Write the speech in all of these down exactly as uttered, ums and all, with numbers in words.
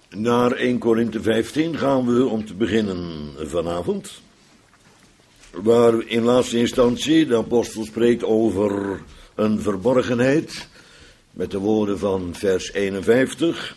Naar eerste Korinthe vijftien gaan we om te beginnen vanavond. Waar in laatste instantie de apostel spreekt over een verborgenheid. Met de woorden van vers eenenvijftig.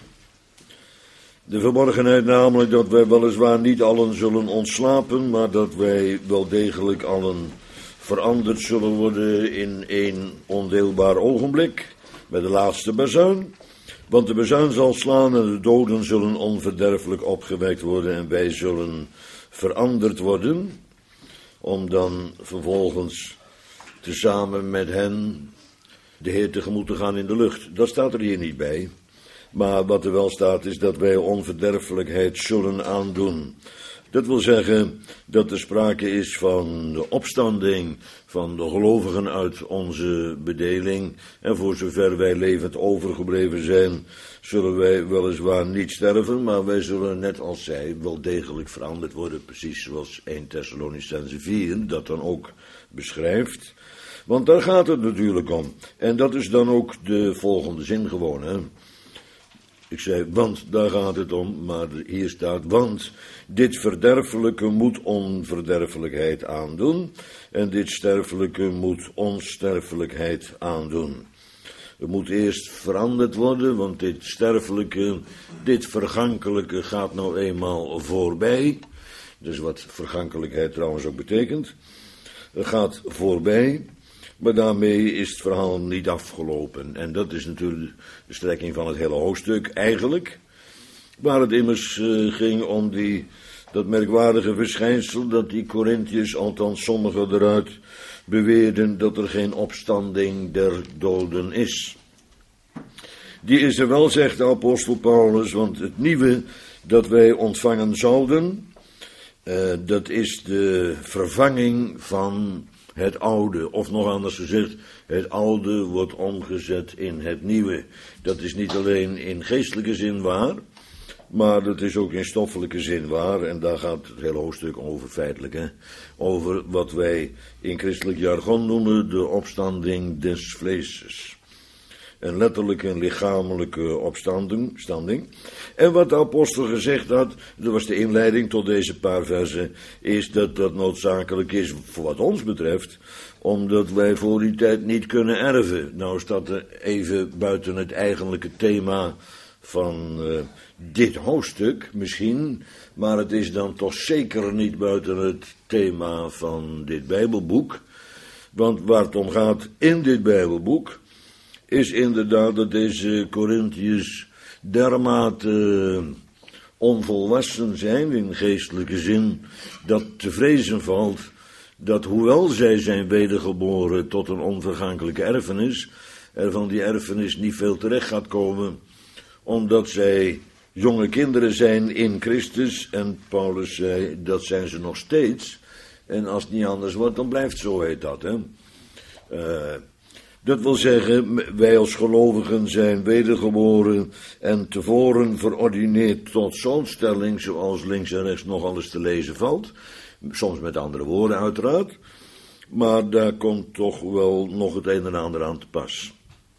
De verborgenheid namelijk dat wij weliswaar niet allen zullen ontslapen, maar dat wij wel degelijk allen veranderd zullen worden in één ondeelbaar ogenblik. Met de laatste bazuin. Want de bazuin zal slaan en de doden zullen onverderfelijk opgewekt worden en wij zullen veranderd worden. Om dan vervolgens tezamen met hen de Heer tegemoet te gaan in de lucht. Dat staat er hier niet bij. Maar wat er wel staat is dat wij onverderfelijkheid zullen aandoen. Dat wil zeggen dat er sprake is van de opstanding van de gelovigen uit onze bedeling. En voor zover wij levend overgebleven zijn, zullen wij weliswaar niet sterven, maar wij zullen net als zij wel degelijk veranderd worden. Precies zoals eerste Thessalonicenzen vier dat dan ook beschrijft. Want daar gaat het natuurlijk om. En dat is dan ook de volgende zin gewoon, hè. Ik zei, want daar gaat het om, maar hier staat, want dit verderfelijke moet onverderfelijkheid aandoen, en dit sterfelijke moet onsterfelijkheid aandoen. Het moet eerst veranderd worden, want dit sterfelijke, dit vergankelijke gaat nou eenmaal voorbij. Dus wat vergankelijkheid trouwens ook betekent. Het gaat voorbij. Maar daarmee is het verhaal niet afgelopen. En dat is natuurlijk de strekking van het hele hoofdstuk eigenlijk. Waar het immers uh, ging om die, dat merkwaardige verschijnsel dat die Corinthiërs, althans sommigen eruit, beweerden dat er geen opstanding der doden is. Die is er wel, zegt de apostel Paulus, want het nieuwe dat wij ontvangen zouden, uh, dat is de vervanging van het oude, of nog anders gezegd, het oude wordt omgezet in het nieuwe. Dat is niet alleen in geestelijke zin waar, maar dat is ook in stoffelijke zin waar. En daar gaat het hele hoofdstuk over feitelijk, hè. Over wat wij in christelijk jargon noemen de opstanding des vleeses. Een letterlijke en lichamelijke opstanding. Standing. En wat de apostel gezegd had, dat was de inleiding tot deze paar versen, is dat dat noodzakelijk is voor wat ons betreft, omdat wij voor die tijd niet kunnen erven. Nou staat er even buiten het eigenlijke thema van uh, dit hoofdstuk misschien, maar het is dan toch zeker niet buiten het thema van dit Bijbelboek. Want waar het om gaat in dit Bijbelboek is inderdaad dat deze Corinthiërs dermate onvolwassen zijn in geestelijke zin, dat te vrezen valt dat hoewel zij zijn wedergeboren tot een onvergankelijke erfenis, er van die erfenis niet veel terecht gaat komen, omdat zij jonge kinderen zijn in Christus, en Paulus zei, dat zijn ze nog steeds, en als het niet anders wordt, dan blijft zo, heet dat, hè. Uh, Dat wil zeggen, wij als gelovigen zijn wedergeboren en tevoren verordineerd tot zo'n stelling, zoals links en rechts nog alles te lezen valt. Soms met andere woorden uiteraard, maar daar komt toch wel nog het een en ander aan te pas.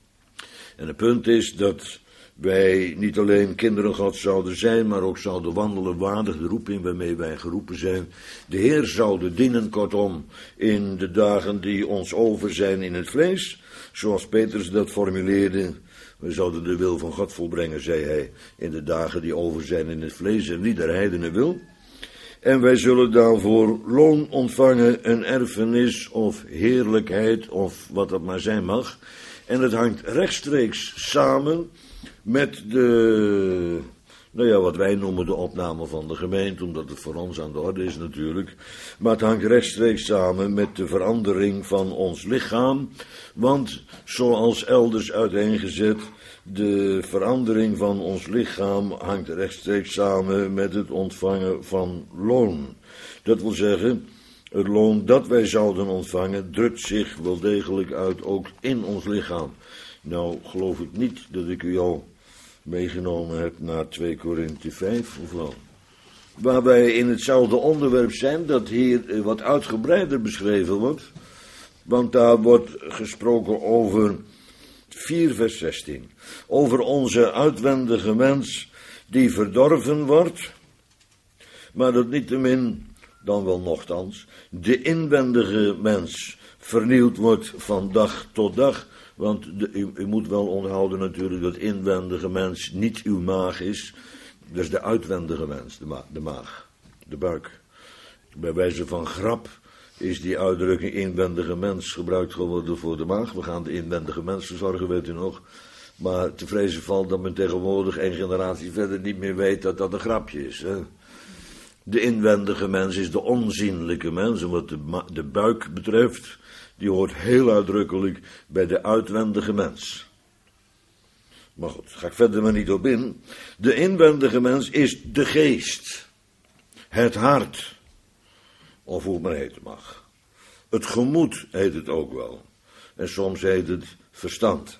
En het punt is dat wij niet alleen kinderen Gods zouden zijn, maar ook zouden wandelen waardig de roeping waarmee wij geroepen zijn. De Heer zouden dienen, kortom, in de dagen die ons over zijn in het vlees. Zoals Petrus dat formuleerde, we zouden de wil van God volbrengen, zei hij, in de dagen die over zijn in het vlees en niet der heidenen wil. En wij zullen daarvoor loon ontvangen, een erfenis of heerlijkheid of wat dat maar zijn mag. En het hangt rechtstreeks samen met de, nou ja, wat wij noemen de opname van de gemeente, omdat het voor ons aan de orde is natuurlijk. Maar het hangt rechtstreeks samen met de verandering van ons lichaam. Want, zoals elders uiteengezet, de verandering van ons lichaam hangt rechtstreeks samen met het ontvangen van loon. Dat wil zeggen, het loon dat wij zouden ontvangen, drukt zich wel degelijk uit ook in ons lichaam. Nou, geloof ik niet dat ik u al meegenomen heb naar twee Korinthe vijf, of wel? Waar wij in hetzelfde onderwerp zijn, dat hier wat uitgebreider beschreven wordt. Want daar wordt gesproken over vier vers zestien. Over onze uitwendige mens, die verdorven wordt, maar dat niettemin, dan wel nochtans, de inwendige mens vernieuwd wordt van dag tot dag. Want de, u, u moet wel onthouden natuurlijk dat inwendige mens niet uw maag is. Dat is de uitwendige mens, de, ma- de maag, de buik. Bij wijze van grap is die uitdrukking inwendige mens gebruikt geworden voor de maag. We gaan de inwendige mens verzorgen, weet u nog. Maar te vrezen valt dat men tegenwoordig een generatie verder niet meer weet dat dat een grapje is. Hè? De inwendige mens is de onzienlijke mens. En wat de, ma- de buik betreft, die hoort heel uitdrukkelijk bij de uitwendige mens. Maar goed, ga ik verder maar niet op in. De inwendige mens is de geest. Het hart. Of hoe het maar heten mag. Het gemoed heet het ook wel. En soms heet het verstand.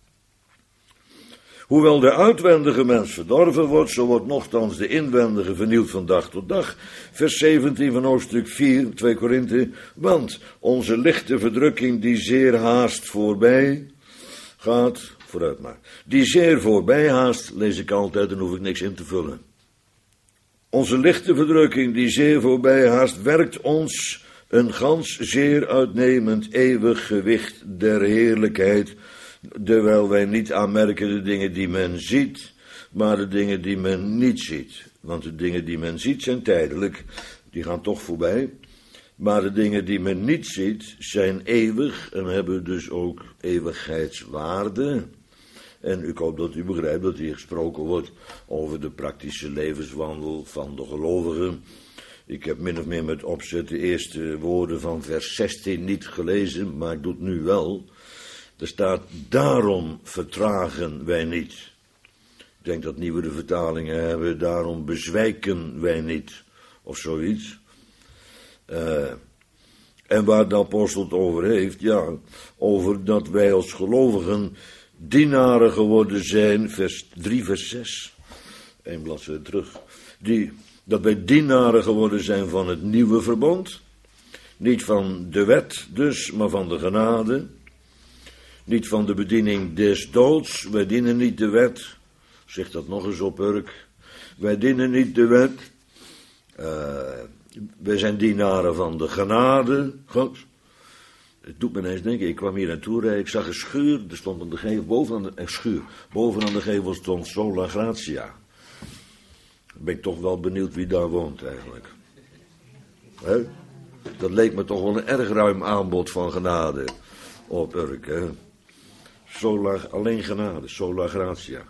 Hoewel de uitwendige mens verdorven wordt, zo wordt nochtans de inwendige vernieuwd van dag tot dag. Vers zeventien van hoofdstuk vier, twee Korinthe. Want onze lichte verdrukking die zeer haast voorbij gaat, vooruit maar. Die zeer voorbij haast, lees ik altijd en hoef ik niks in te vullen. Onze lichte verdrukking die zeer voorbij haast, werkt ons een gans zeer uitnemend eeuwig gewicht der heerlijkheid, terwijl wij niet aanmerken de dingen die men ziet, maar de dingen die men niet ziet. Want de dingen die men ziet zijn tijdelijk, die gaan toch voorbij. Maar de dingen die men niet ziet zijn eeuwig en hebben dus ook eeuwigheidswaarde. En ik hoop dat u begrijpt dat hier gesproken wordt over de praktische levenswandel van de gelovigen. Ik heb min of meer met opzet de eerste woorden van vers zestien niet gelezen, maar ik doe het nu wel. Er staat, daarom vertragen wij niet. Ik denk dat nieuwe vertalingen hebben, daarom bezwijken wij niet. Of zoiets. Uh, en waar de apostel het over heeft, ja, over dat wij als gelovigen dienaren geworden zijn, vers drie, vers zes. Eén bladzijde terug. Die, dat wij dienaren geworden zijn van het nieuwe verbond. Niet van de wet dus, maar van de genade. Niet van de bediening des doods. Wij dienen niet de wet. Zeg dat nog eens op, Urk. Wij dienen niet de wet. Uh, wij zijn dienaren van de genade. God. Het doet me ineens denken, ik kwam hier naartoe rijden, ik zag een schuur, er stond aan de gevel, bovenaan de, een schuur, bovenaan de gevel stond Sola Gratia. Ben ik toch wel benieuwd wie daar woont eigenlijk. He? Dat leek me toch wel een erg ruim aanbod van genade op Urk. Hè? Sola, alleen genade, Sola Gratia.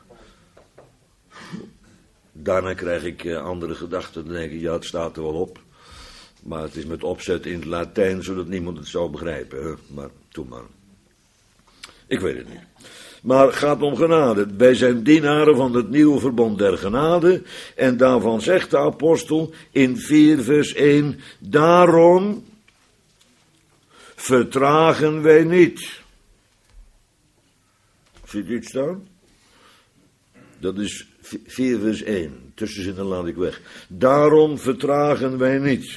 Daarna krijg ik uh, andere gedachten, dan denk ik, ja, het staat er wel op. Maar het is met opzet in het Latijn, zodat niemand het zou begrijpen. Hè? Maar, doe maar. Ik weet het niet. Maar het gaat om genade. Wij zijn dienaren van het nieuwe verbond der genade. En daarvan zegt de apostel in vier vers één. Daarom vertragen wij niet. Ziet u het staan? Dat is vier vers één. Tussenzinnen laat ik weg. Daarom vertragen wij niet.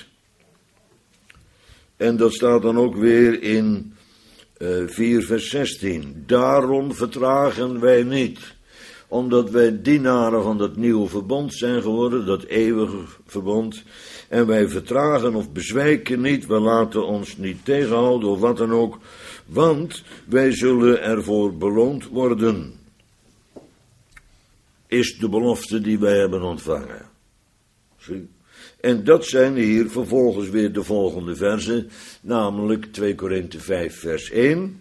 En dat staat dan ook weer in uh, vier vers zestien. Daarom vertragen wij niet. Omdat wij dienaren van dat nieuwe verbond zijn geworden, dat eeuwige verbond. En wij vertragen of bezwijken niet, we laten ons niet tegenhouden of wat dan ook. Want wij zullen ervoor beloond worden. Is de belofte die wij hebben ontvangen. Zie? En dat zijn hier vervolgens weer de volgende versen, namelijk twee Korinthe vijf vers één.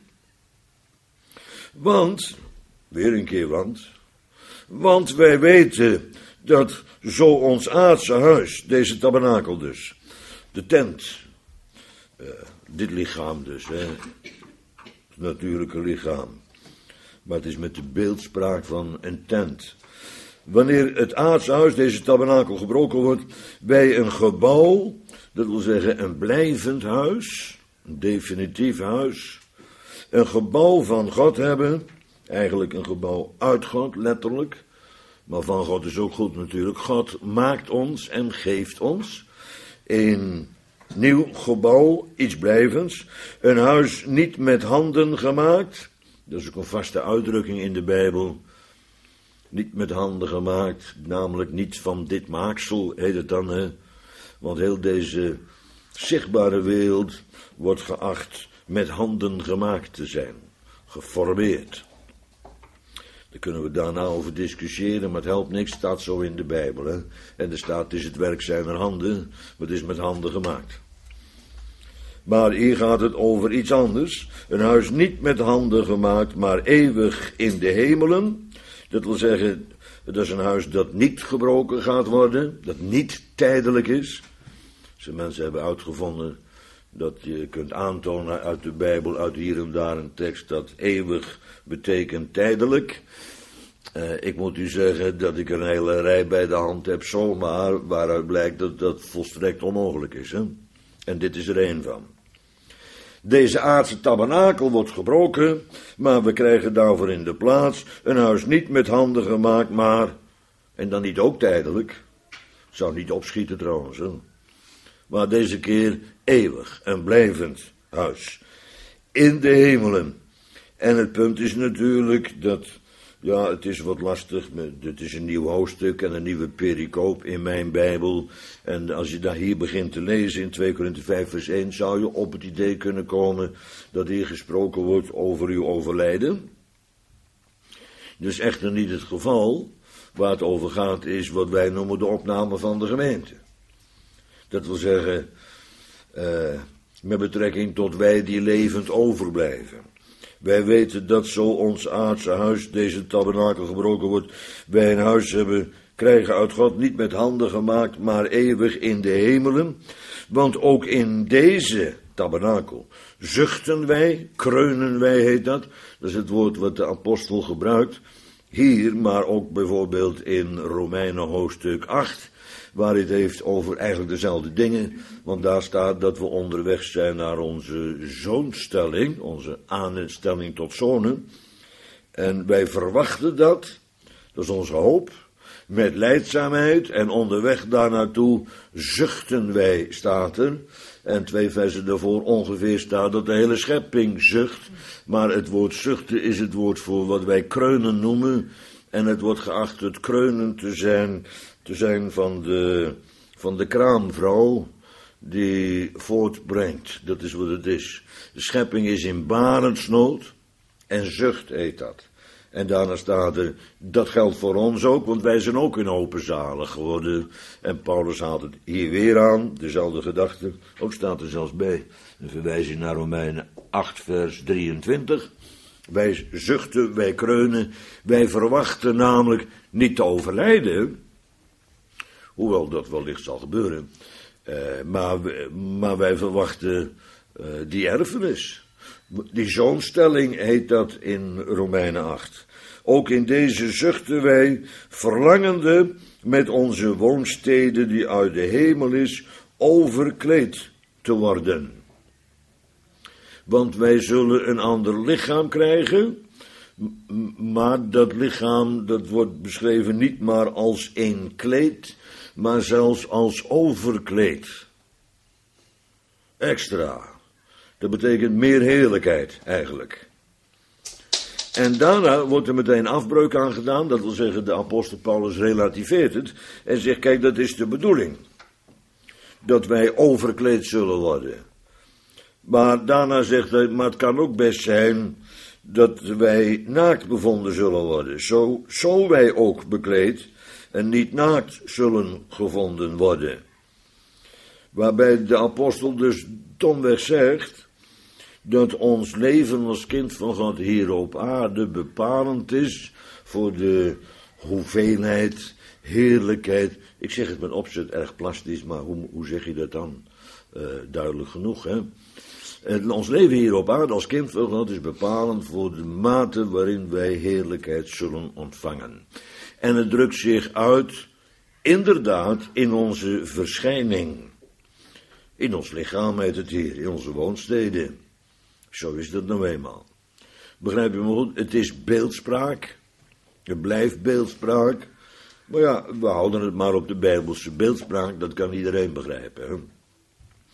Want, weer een keer want, want wij weten dat zo ons aardse huis, deze tabernakel dus, de tent, uh, dit lichaam dus, hè, het natuurlijke lichaam, maar het is met de beeldspraak van een tent. Wanneer het aardse huis, deze tabernakel, gebroken wordt, bij een gebouw, dat wil zeggen een blijvend huis, een definitief huis, een gebouw van God hebben, eigenlijk een gebouw uit God, letterlijk, maar van God is ook goed natuurlijk. God maakt ons en geeft ons een nieuw gebouw, iets blijvends, een huis niet met handen gemaakt, dat is ook een vaste uitdrukking in de Bijbel. niet met handen gemaakt, namelijk niet van dit maaksel, heet het dan, hè? Want heel deze zichtbare wereld wordt geacht met handen gemaakt te zijn, geformeerd. Daar kunnen we daarna over discussiëren, maar het helpt niks, het staat zo in de Bijbel, hè? En er staat, het is het werk zijner handen, maar het is met handen gemaakt. Maar hier gaat het over iets anders. Een huis niet met handen gemaakt, maar eeuwig in de hemelen. Dat wil zeggen, dat is een huis dat niet gebroken gaat worden, dat niet tijdelijk is. Ze mensen hebben uitgevonden dat je kunt aantonen uit de Bijbel, uit hier en daar een tekst, dat eeuwig betekent tijdelijk. Uh, ik moet u zeggen dat ik een hele rij bij de hand heb zomaar, waaruit blijkt dat dat volstrekt onmogelijk is. Hè? En dit is er één van. Deze aardse tabernakel wordt gebroken, maar we krijgen daarvoor in de plaats een huis niet met handen gemaakt, maar, en dan niet ook tijdelijk, zou niet opschieten trouwens, hè? Maar deze keer eeuwig en blijvend huis, in de hemelen. En het punt is natuurlijk dat, ja, het is wat lastig, het is een nieuw hoofdstuk en een nieuwe pericoop in mijn Bijbel. En als je daar hier begint te lezen in twee Korinthe vijf vers één, zou je op het idee kunnen komen dat hier gesproken wordt over uw overlijden. Dus echter niet het geval. Waar het over gaat is wat wij noemen de opname van de gemeente. Dat wil zeggen, uh, met betrekking tot wij die levend overblijven. Wij weten dat zo ons aardse huis, deze tabernakel gebroken wordt, wij een huis hebben, krijgen uit God niet met handen gemaakt, maar eeuwig in de hemelen. Want ook in deze tabernakel zuchten wij, kreunen wij heet dat. Dat is het woord wat de apostel gebruikt. Hier, maar ook bijvoorbeeld in Romeinen hoofdstuk acht, waar het heeft over eigenlijk dezelfde dingen, want daar staat dat we onderweg zijn naar onze zoonstelling, onze aanstelling tot zonen, en wij verwachten dat, dat is onze hoop, met lijdzaamheid, en onderweg daar naartoe zuchten wij, staat er, en twee versen daarvoor ongeveer staat dat de hele schepping zucht, maar het woord zuchten is het woord voor wat wij kreunen noemen, en het wordt geacht het kreunen te zijn, te zijn van de, van de kraamvrouw die voortbrengt. Dat is wat het is. De schepping is in barensnood en zucht heet dat. En daarna staat er, dat geldt voor ons ook, want wij zijn ook in open zalen geworden. En Paulus haalt het hier weer aan, dezelfde gedachte. Ook staat er zelfs bij, een verwijzing naar Romeinen acht vers drieëntwintig. Wij zuchten, wij kreunen, wij verwachten namelijk niet te overlijden, hoewel dat wellicht zal gebeuren, uh, maar, maar wij verwachten uh, die erfenis. Die zoonstelling heet dat in Romeinen acht. Ook in deze zuchten wij, verlangende met onze woonstede die uit de hemel is, overkleed te worden. Want wij zullen een ander lichaam krijgen, maar dat lichaam, dat wordt beschreven niet maar als een kleed, maar zelfs als overkleed. Extra. Dat betekent meer heerlijkheid, eigenlijk. En daarna wordt er meteen afbreuk aan gedaan, dat wil zeggen, de apostel Paulus relativeert het, en zegt, kijk, dat is de bedoeling. Dat wij overkleed zullen worden. Maar daarna zegt hij, maar het kan ook best zijn dat wij naakt bevonden zullen worden. Zo, zo wij ook bekleed en niet naakt zullen gevonden worden. Waarbij de apostel dus domweg zegt dat ons leven als kind van God hier op aarde bepalend is voor de hoeveelheid, heerlijkheid. Ik zeg het met opzet erg plastisch, maar hoe, hoe zeg je dat dan? Uh, duidelijk genoeg, hè? En ons leven hier op aarde als kind van God is bepalend voor de mate waarin wij heerlijkheid zullen ontvangen. En het drukt zich uit, inderdaad, in onze verschijning. In ons lichaam heet het hier, in onze woonsteden. Zo is dat nou eenmaal. Begrijp je me goed? Het is beeldspraak. Het blijft beeldspraak. Maar ja, we houden het maar op de Bijbelse beeldspraak. Dat kan iedereen begrijpen. Hè?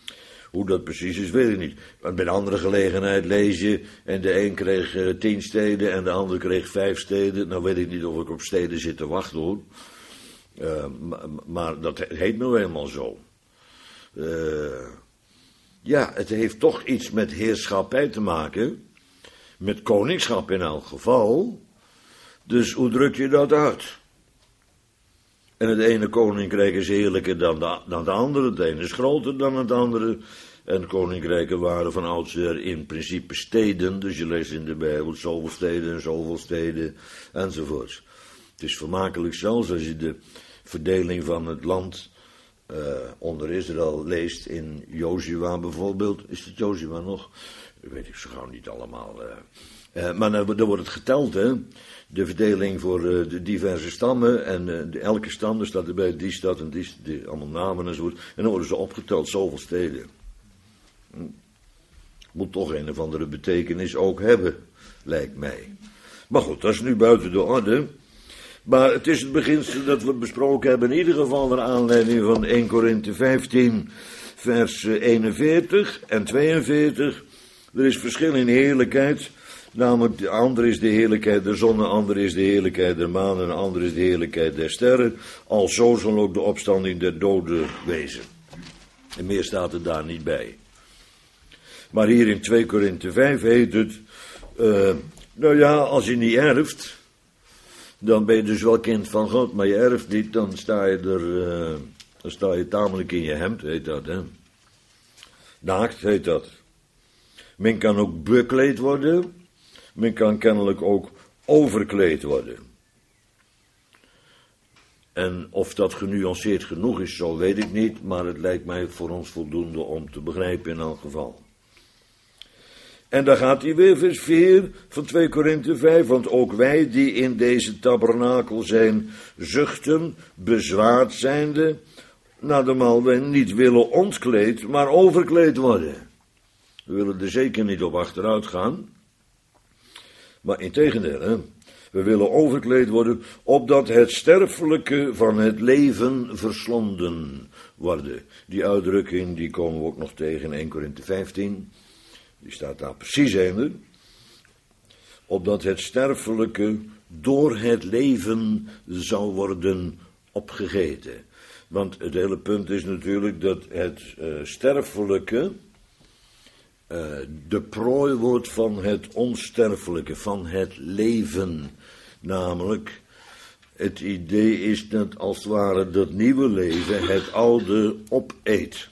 Hoe dat precies is, weet ik niet. Want bij een andere gelegenheid lees je, en de een kreeg uh, tien steden en de ander kreeg vijf steden. Nou weet ik niet of ik op steden zit te wachten, hoor. Uh, maar, maar dat heet nou eenmaal zo. Uh, ja, het heeft toch iets met heerschappij te maken. Met koningschap in elk geval. Dus hoe druk je dat uit? En het ene koninkrijk is heerlijker dan, de, dan het andere. Het ene is groter dan het andere. En koninkrijken waren van oudsher in principe steden. Dus je leest in de Bijbel zoveel steden en zoveel steden enzovoorts. Het is vermakelijk zelfs als je de verdeling van het land uh, onder Israël leest in Jozua bijvoorbeeld. Is het Jozua nog? Dat weet ik zo gauw niet allemaal. Uh. Uh, maar dan, dan wordt het geteld, hè. De verdeling voor uh, de diverse stammen. En uh, de, elke stam, er staat erbij die stad en die, die allemaal namen enzovoort. En dan worden ze opgeteld, zoveel steden. Hm. Moet toch een of andere betekenis ook hebben, lijkt mij. Maar goed, dat is nu buiten de orde. Maar het is het beginsel dat we besproken hebben, in ieder geval naar aanleiding van eerste Korinthe vijftien, vers eenenveertig en tweeënveertig. Er is verschil in heerlijkheid, namelijk de ander is de heerlijkheid der zon, de ander is de heerlijkheid der maan en de ander is de heerlijkheid der sterren. Alzo zal ook de opstanding der doden wezen. En meer staat er daar niet bij. Maar hier in tweede Korinthe vijf heet het, uh, nou ja, als je niet erft, dan ben je dus wel kind van God, maar je erft niet, dan sta je er, uh, dan sta je tamelijk in je hemd, heet dat, hè. Naakt heet dat. Men kan ook bekleed worden, men kan kennelijk ook overkleed worden. En of dat genuanceerd genoeg is, zo weet ik niet, maar het lijkt mij voor ons voldoende om te begrijpen in elk geval. En dan gaat hij weer, vers vier van tweede Korinthe vijf, want ook wij die in deze tabernakel zijn, zuchten, bezwaard zijnde, nadermaal wij niet willen ontkleed, maar overkleed worden. We willen er zeker niet op achteruit gaan, maar integendeel, hè, we willen overkleed worden, opdat het sterfelijke van het leven verslonden worden. Die uitdrukking, die komen we ook nog tegen in eerste Korinthe vijftien. Die staat daar precies in. Opdat het sterfelijke door het leven zou worden opgegeten. Want het hele punt is natuurlijk dat het uh, sterfelijke uh, de prooi wordt van het onsterfelijke, van het leven. Namelijk, het idee is dat als het ware dat nieuwe leven het oude opeet.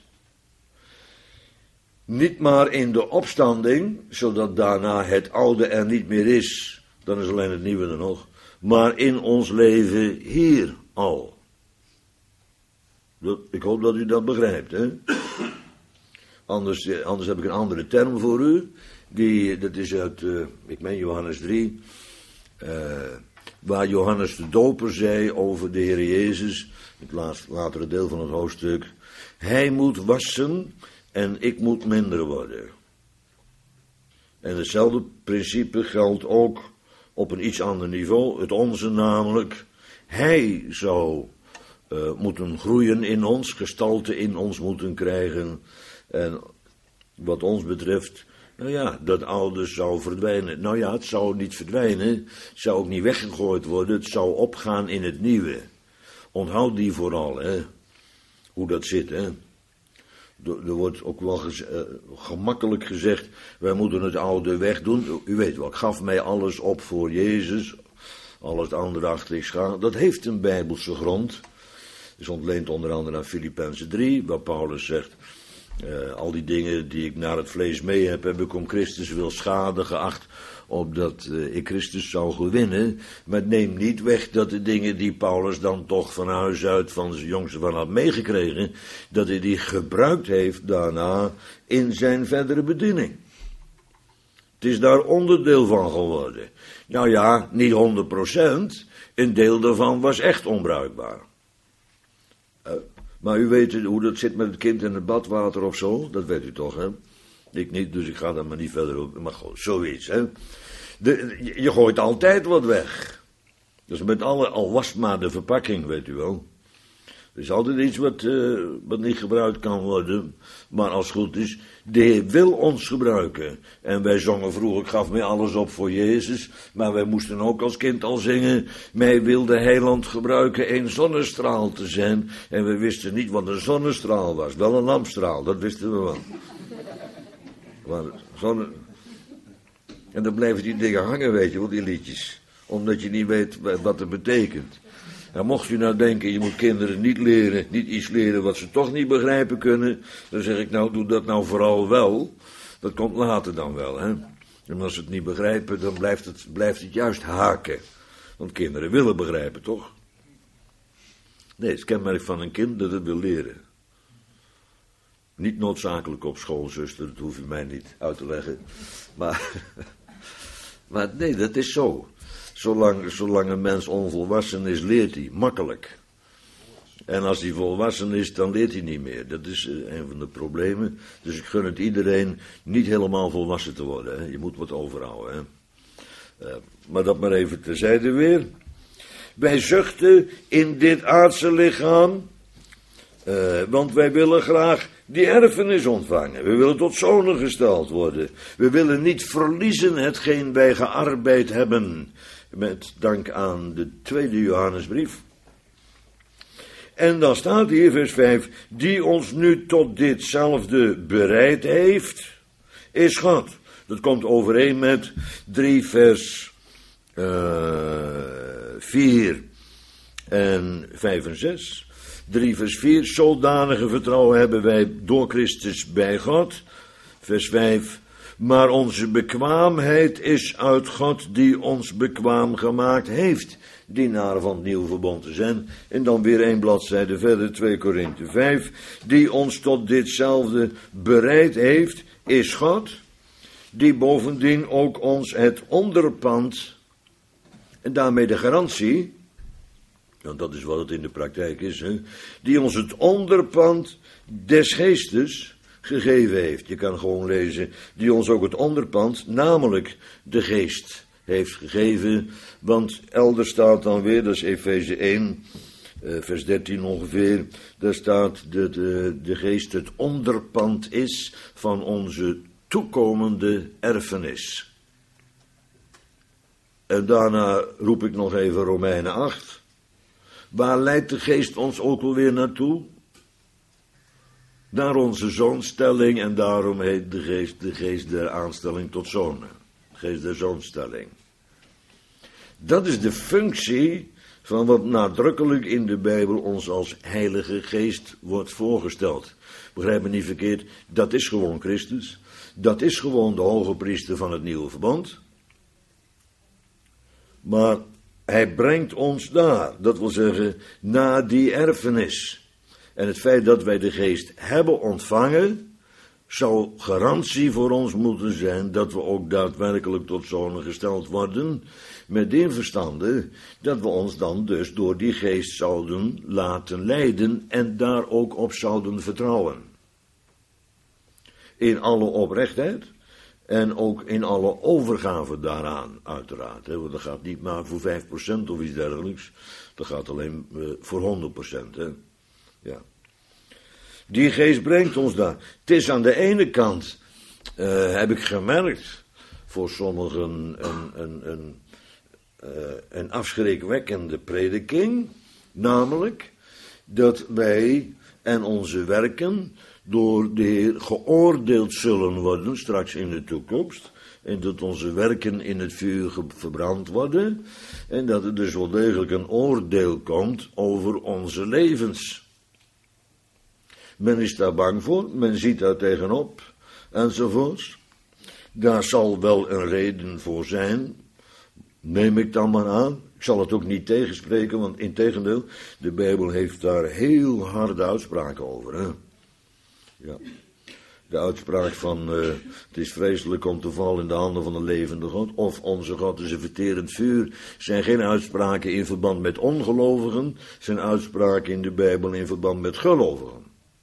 Niet maar in de opstanding, zodat daarna het oude er niet meer is, dan is alleen het nieuwe er nog, maar in ons leven hier al. Dat, ik hoop dat u dat begrijpt, hè. Anders, anders heb ik een andere term voor u, die, dat is uit, uh, ik meen Johannes drie, uh, waar Johannes de Doper zei over de Heer Jezus, het laatst, latere deel van het hoofdstuk, hij moet wassen en ik moet minder worden. En hetzelfde principe geldt ook op een iets ander niveau, het onze namelijk. Hij zou uh, moeten groeien in ons, gestalte in ons moeten krijgen. En wat ons betreft, nou ja, dat oude zou verdwijnen. Nou ja, het zou niet verdwijnen, het zou ook niet weggegooid worden, het zou opgaan in het nieuwe. Onthoud die vooral, hè, hoe dat zit, hè. Er wordt ook wel gez- uh, gemakkelijk gezegd, wij moeten het oude wegdoen. U weet wel, ik gaf mij alles op voor Jezus, al het andere achter ik schaam. Dat heeft een bijbelse grond. Is ontleend onder andere aan Filippenzen drie, waar Paulus zegt, uh, al die dingen die ik naar het vlees mee heb, heb ik om Christus wil schade geacht, opdat uh, ik Christus zou gewinnen. Maar neem niet weg dat de dingen die Paulus dan toch van huis uit van zijn jongste van had meegekregen, dat hij die gebruikt heeft daarna in zijn verdere bediening. Het is daar onderdeel van geworden. Nou ja, niet honderd procent, een deel daarvan was echt onbruikbaar. Uh, maar u weet hoe dat zit met het kind in het badwater of zo, dat weet u toch, hè? Ik niet, dus ik ga daar maar niet verder op. Maar goed, zoiets, hè. De, je, je gooit altijd wat weg. Dus met alle, al was maar de verpakking, weet u wel. Er is altijd iets wat, uh, wat niet gebruikt kan worden. Maar als het goed is, de Heer wil ons gebruiken. En wij zongen vroeger, ik gaf mij alles op voor Jezus. Maar wij moesten ook als kind al zingen, mij wil de heiland gebruiken een zonnestraal te zijn. En we wisten niet wat een zonnestraal was. Wel een lampstraal, dat wisten we wel. Maar zonne... En dan blijven die dingen hangen, weet je wel, die liedjes. Omdat je niet weet wat het betekent. En mocht je nou denken, je moet kinderen niet leren, niet iets leren wat ze toch niet begrijpen kunnen, dan zeg ik nou, doe dat nou vooral wel. Dat komt later dan wel, hè. En als ze het niet begrijpen, dan blijft het, blijft het juist haken. Want kinderen willen begrijpen, toch? Nee, het is kenmerk van een kind dat het wil leren. Niet noodzakelijk op school, zuster, dat hoef je mij niet uit te leggen. Maar, maar nee, dat is zo. Zolang, zolang een mens onvolwassen is, leert hij makkelijk. En als hij volwassen is, dan leert hij niet meer. Dat is uh, een van de problemen. Dus ik gun het iedereen niet helemaal volwassen te worden. Hè. Je moet wat overhouden. Hè. Uh, maar dat maar even terzijde weer. Wij zuchten in dit aardse lichaam, uh, want wij willen graag die erfenis ontvangen. We willen tot zonen gesteld worden. We willen niet verliezen hetgeen wij gearbeid hebben. Met dank aan de tweede Johannesbrief. En dan staat hier vers vijf, die ons nu tot ditzelfde bereid heeft, is God. Dat komt overeen met drie vers uh, vier en vijf en zes. drie vers vier, zodanige vertrouwen hebben wij door Christus bij God. Vers vijf, maar onze bekwaamheid is uit God die ons bekwaam gemaakt heeft, dienaren van het nieuwe verbond te zijn. En dan weer één bladzijde verder, twee Korinthe vijf, die ons tot ditzelfde bereid heeft, is God, die bovendien ook ons het onderpand, en daarmee de garantie, want dat is wat het in de praktijk is, hè, die ons het onderpand des geestes gegeven heeft. Je kan gewoon lezen, die ons ook het onderpand, namelijk de geest, heeft gegeven. Want elders staat dan weer, dat is Efeze één, uh, vers dertien ongeveer, daar staat dat de, de geest het onderpand is van onze toekomende erfenis. En daarna roep ik nog even Romeinen acht. Waar leidt de geest ons ook alweer naartoe? Naar onze zoonstelling, en daarom heet de geest de geest der aanstelling tot zonen. De geest der zoonstelling. Dat is de functie van wat nadrukkelijk in de Bijbel ons als Heilige Geest wordt voorgesteld. Begrijp me niet verkeerd, dat is gewoon Christus. Dat is gewoon de hoge priester van het nieuwe verbond. Maar hij brengt ons daar, dat wil zeggen, naar die erfenis. En het feit dat wij de geest hebben ontvangen, zou garantie voor ons moeten zijn dat we ook daadwerkelijk tot zonen gesteld worden, met die verstande dat we ons dan dus door die geest zouden laten leiden en daar ook op zouden vertrouwen. In alle oprechtheid en ook in alle overgave daaraan, uiteraard. Hè, want dat gaat niet maar voor vijf procent of iets dergelijks, dat gaat alleen uh, voor honderd procent. Hè. Ja. Die geest brengt ons daar. Het is aan de ene kant, uh, heb ik gemerkt, voor sommigen een, een, een, uh, een afschrikwekkende prediking, namelijk dat wij en onze werken door de Heer geoordeeld zullen worden, straks in de toekomst, en dat onze werken in het vuur verbrand worden, en dat er dus wel degelijk een oordeel komt over onze levens. Men is daar bang voor, men ziet daar tegenop, enzovoorts. Daar zal wel een reden voor zijn, neem ik dan maar aan. Ik zal het ook niet tegenspreken, want integendeel, de Bijbel heeft daar heel harde uitspraken over. Hè? Ja. De uitspraak van, uh, het is vreselijk om te vallen in de handen van de levende God, of onze God is een verterend vuur, zijn geen uitspraken in verband met ongelovigen, zijn uitspraken in de Bijbel in verband met gelovigen.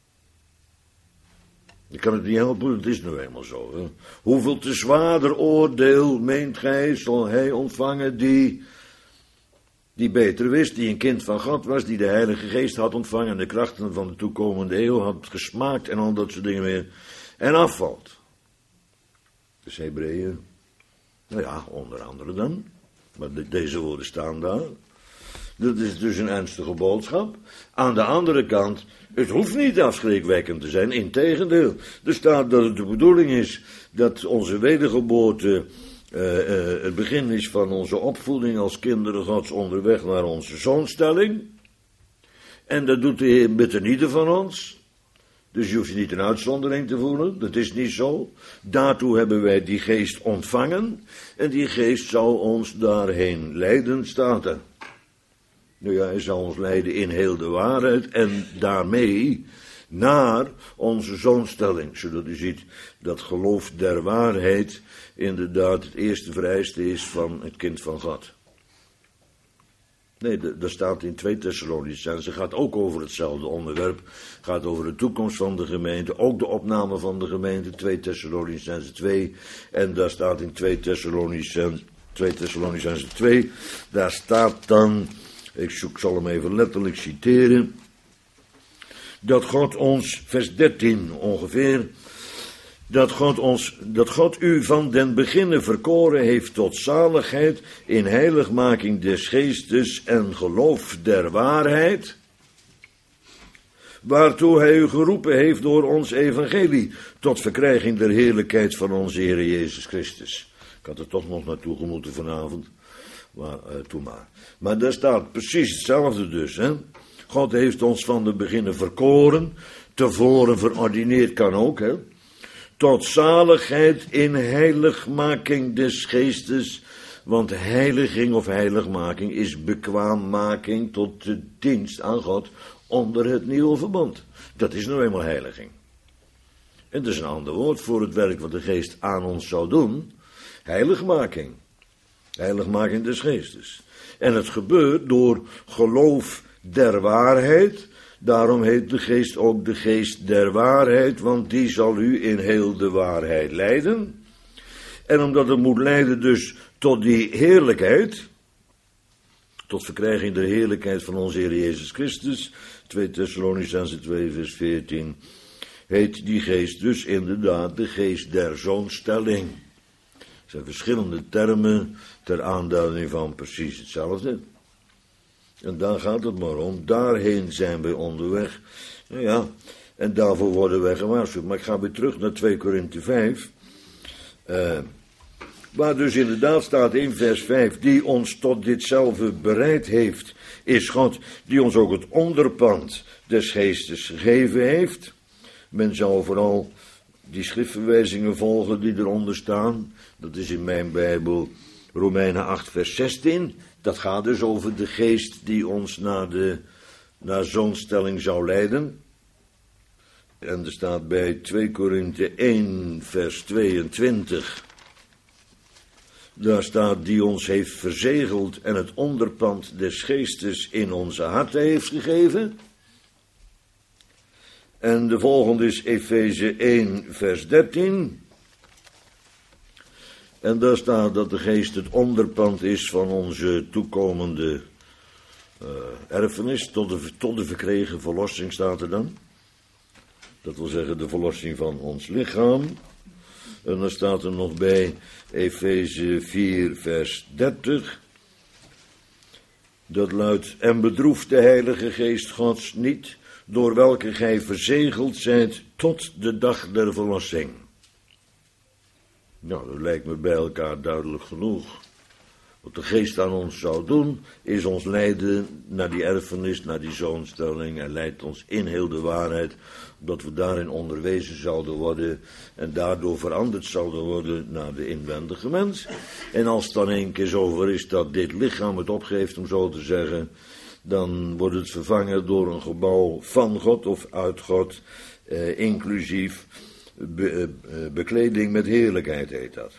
Ik kan het niet helpen, het is nu eenmaal zo. Hè. Hoeveel te zwaarder oordeel, meent gij, zal hij ontvangen die die beter wist, die een kind van God was, die de Heilige Geest had ontvangen en de krachten van de toekomende eeuw had gesmaakt en al dat soort dingen meer, en afvalt. Dus Hebreeën, nou ja, onder andere dan, maar de, deze woorden staan daar. Dat is dus een ernstige boodschap. Aan de andere kant, het hoeft niet afschrikwekkend te zijn, integendeel. Er staat dat het de bedoeling is dat onze wedergeboorte uh, uh, het begin is van onze opvoeding als kinderen Gods onderweg naar onze zoonstelling. En dat doet de Heer met een ieder van ons. Dus je hoeft je niet een uitzondering te voelen, dat is niet zo. Daartoe hebben wij die geest ontvangen en die geest zal ons daarheen leiden, staat er. Nou ja, hij zal ons leiden in heel de waarheid en daarmee naar onze zoonstelling. Zodat u ziet dat geloof der waarheid inderdaad het eerste vereiste is van het kind van God. Nee, dat staat in twee Thessalonicenzen. Gaat ook over hetzelfde onderwerp. Gaat over de toekomst van de gemeente. Ook de opname van de gemeente. twee Thessalonicenzen twee. En daar staat in twee Thessalonicenzen twee. Daar staat dan, ik zoek, zal hem even letterlijk citeren. Dat God ons, vers dertien ongeveer. Dat God, ons, dat God u van den beginne verkoren heeft tot zaligheid in heiligmaking des geestes en geloof der waarheid, waartoe hij u geroepen heeft door ons evangelie, tot verkrijging der heerlijkheid van onze Heer Jezus Christus. Ik had er toch nog naartoe gemoeten vanavond, maar uh, toe maar. Maar daar staat precies hetzelfde dus, hè. God heeft ons van den beginne verkoren, tevoren verordineerd kan ook, hè. Tot zaligheid in heiligmaking des geestes, want heiliging of heiligmaking is bekwaammaking tot de dienst aan God onder het nieuwe verbond. Dat is nou eenmaal heiliging. En dat is een ander woord voor het werk wat de geest aan ons zou doen, heiligmaking. Heiligmaking des geestes. En het gebeurt door geloof der waarheid. Daarom heet de geest ook de geest der waarheid, want die zal u in heel de waarheid leiden. En omdat het moet leiden dus tot die heerlijkheid, tot verkrijging der heerlijkheid van onze Heer Jezus Christus, twee Thessalonicenzen twee vers veertien, heet die geest dus inderdaad de geest der zoonstelling. Er zijn verschillende termen ter aanduiding van precies hetzelfde. En daar gaat het maar om. Daarheen zijn wij onderweg. Nou ja, en daarvoor worden wij gewaarschuwd. Maar ik ga weer terug naar twee Korinthe vijf. Uh, waar dus inderdaad staat in vers vijf. Die ons tot ditzelfde bereid heeft, is God. Die ons ook het onderpand des geestes gegeven heeft. Men zou vooral die schriftverwijzingen volgen die eronder staan. Dat is in mijn Bijbel Romeinen acht vers zestien. Dat gaat dus over de geest die ons naar de naar zoonstelling zou leiden. En er staat bij twee Korinthe één vers tweeëntwintig. Daar staat die ons heeft verzegeld en het onderpand des geestes in onze harten heeft gegeven. En de volgende is Efeze één vers dertien. En daar staat dat de geest het onderpand is van onze toekomende uh, erfenis, tot de, tot de verkregen verlossing staat er dan. Dat wil zeggen de verlossing van ons lichaam. En dan staat er nog bij Efeze vier vers dertig. Dat luidt, en bedroeft de Heilige Geest Gods niet, door welke gij verzegeld zijt tot de dag der verlossing. Nou, dat lijkt me bij elkaar duidelijk genoeg. Wat de geest aan ons zou doen, is ons leiden naar die erfenis, naar die zoonstelling. Hij leidt ons in heel de waarheid, omdat we daarin onderwezen zouden worden en daardoor veranderd zouden worden naar de inwendige mens. En als het dan een keer zover is dat dit lichaam het opgeeft, om zo te zeggen, dan wordt het vervangen door een gebouw van God of uit God, eh, inclusief be, eh, bekleding met heerlijkheid heet dat.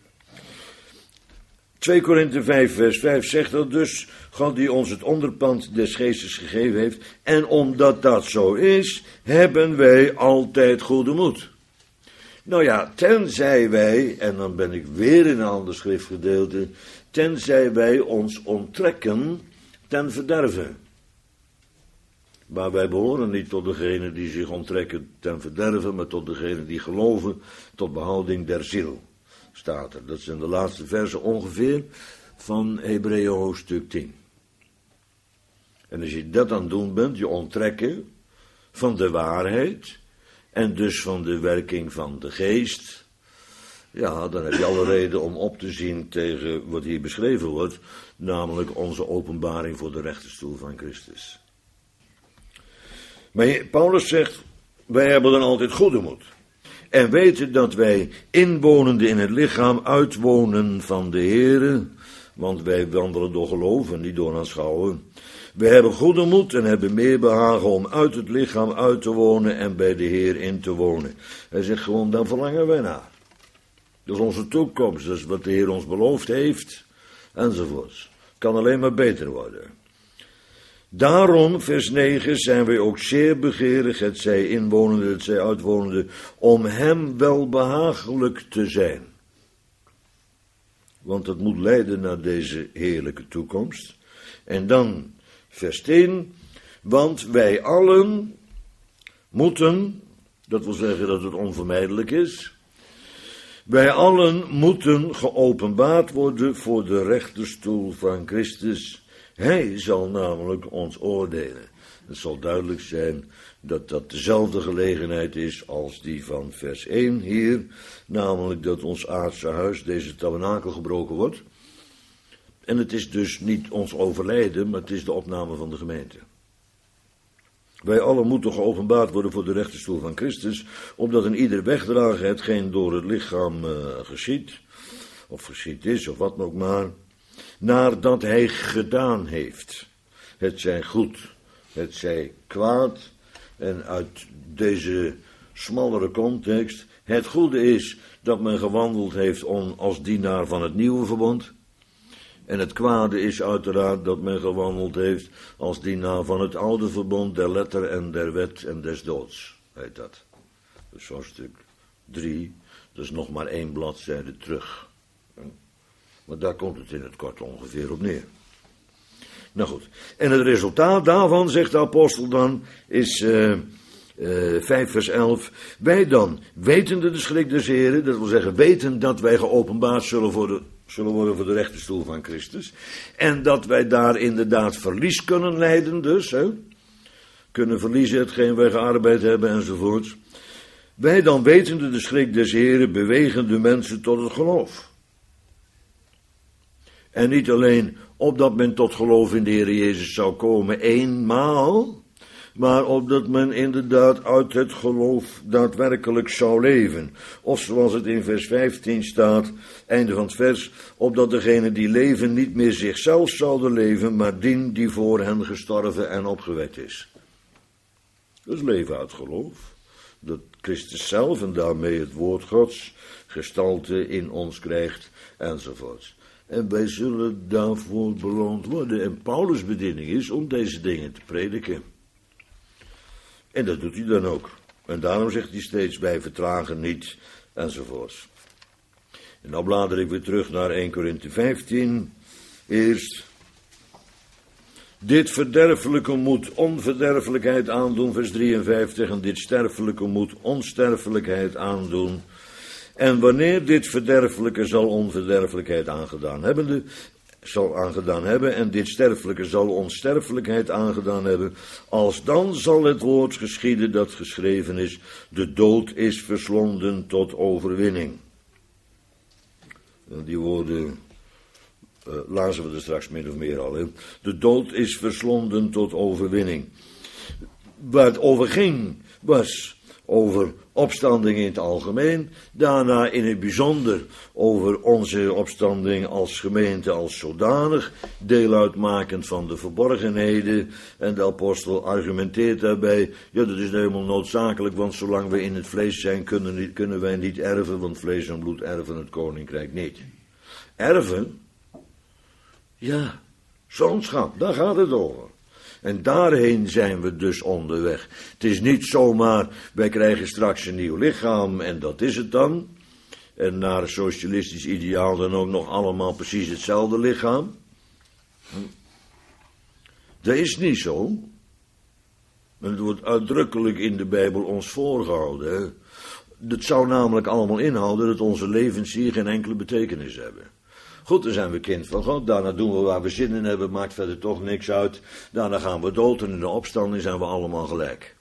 twee Korinthe vijf vers vijf zegt dat dus, God die ons het onderpand des geestes gegeven heeft, en omdat dat zo is, hebben wij altijd goede moed. Nou ja, tenzij wij, en dan ben ik weer in een ander schriftgedeelte, tenzij wij ons onttrekken ten verderve. Maar wij behoren niet tot degenen die zich onttrekken ten verderve, maar tot degenen die geloven tot behouding der ziel, staat er. Dat zijn de laatste versen ongeveer van Hebreeën hoofdstuk tien. En als je dat aan het doen bent, je onttrekken van de waarheid en dus van de werking van de geest, ja, dan heb je alle reden om op te zien tegen wat hier beschreven wordt, namelijk onze openbaring voor de rechterstoel van Christus. Maar Paulus zegt, wij hebben dan altijd goede moed. En weten dat wij inwonende in het lichaam uitwonen van de Heere, want wij wandelen door geloof en niet door aanschouwen. We hebben goede moed en hebben meer behagen om uit het lichaam uit te wonen en bij de Heer in te wonen. Hij zegt gewoon, dan verlangen wij naar. Dat is onze toekomst, dat is wat de Heer ons beloofd heeft, enzovoorts. Het kan alleen maar beter worden. Daarom, vers negen, zijn wij ook zeer begeerig, het zij inwonende, het zij uitwonende, om hem wel behagelijk te zijn. Want het moet leiden naar deze heerlijke toekomst. En dan, vers tien, want wij allen moeten, dat wil zeggen dat het onvermijdelijk is, wij allen moeten geopenbaard worden voor de rechterstoel van Christus. Hij zal namelijk ons oordelen. Het zal duidelijk zijn dat dat dezelfde gelegenheid is als die van vers één hier, namelijk dat ons aardse huis, deze tabernakel, gebroken wordt. En het is dus niet ons overlijden, maar het is de opname van de gemeente. Wij allen moeten geopenbaard worden voor de rechterstoel van Christus, opdat een ieder wegdragen hetgeen door het lichaam uh, geschiet, of geschied is, of wat ook maar, nadat hij gedaan heeft. Het zij goed, het zij kwaad, en uit deze smallere context, het goede is dat men gewandeld heeft om, als dienaar van het nieuwe verbond. En het kwade is uiteraard dat men gewandeld heeft als dienaar van het oude verbond, der letter en der wet en des doods, heet dat. Dus hoofdstuk drie, dat is nog maar één bladzijde terug. Maar daar komt het in het kort ongeveer op neer. Nou goed, en het resultaat daarvan, zegt de apostel dan, is uh, uh, vijf vers elf. Wij dan, wetende de schrik des Heren, dat wil zeggen, weten dat wij geopenbaard zullen worden, zullen worden voor de rechterstoel van Christus. En dat wij daar inderdaad verlies kunnen lijden, dus, hè, kunnen verliezen hetgeen wij gearbeid hebben enzovoort. Wij dan, wetende de schrik des Heren, bewegen de mensen tot het geloof. En niet alleen opdat men tot geloof in de Heer Jezus zou komen eenmaal, maar opdat men inderdaad uit het geloof daadwerkelijk zou leven. Of zoals het in vers vijftien staat, einde van het vers, opdat degenen die leven niet meer zichzelf zouden leven, maar dien die voor hen gestorven en opgewekt is. Dus leven uit geloof, dat Christus zelf en daarmee het woord Gods gestalte in ons krijgt, enzovoort. En wij zullen daarvoor beloond worden. En Paulus' bediening is om deze dingen te prediken. En dat doet hij dan ook. En daarom zegt hij steeds, wij vertragen niet, enzovoorts. En dan blader ik weer terug naar eerste Korinthe vijftien. Eerst. Dit verderfelijke moet onverderfelijkheid aandoen, vers drieënvijftig. En dit sterfelijke moet onsterfelijkheid aandoen. En wanneer dit verderfelijke zal onverderfelijkheid aangedaan hebben, zal aangedaan hebben, en dit sterfelijke zal onsterfelijkheid aangedaan hebben, als dan zal het woord geschieden dat geschreven is, de dood is verslonden tot overwinning. Die woorden uh, lazen we er straks min of meer al. Hè? De dood is verslonden tot overwinning. Waar het over ging, was over opstanding in het algemeen, daarna in het bijzonder over onze opstanding als gemeente als zodanig, deel uitmakend van de verborgenheden, en de apostel argumenteert daarbij, ja, dat is helemaal noodzakelijk, want zolang we in het vlees zijn, kunnen, niet, kunnen wij niet erven, want vlees en bloed erven het koninkrijk niet. Erven? Ja, zoonschap, daar gaat het over. En daarheen zijn we dus onderweg. Het is niet zomaar, wij krijgen straks een nieuw lichaam en dat is het dan. En naar een socialistisch ideaal dan ook nog allemaal precies hetzelfde lichaam. Dat is niet zo. En het wordt uitdrukkelijk in de Bijbel ons voorgehouden. Hè? Dat zou namelijk allemaal inhouden dat onze levens hier geen enkele betekenis hebben. Goed, dan zijn we kind van God, daarna doen we waar we zin in hebben, maakt verder toch niks uit. Daarna gaan we dood en in de opstanding zijn we allemaal gelijk.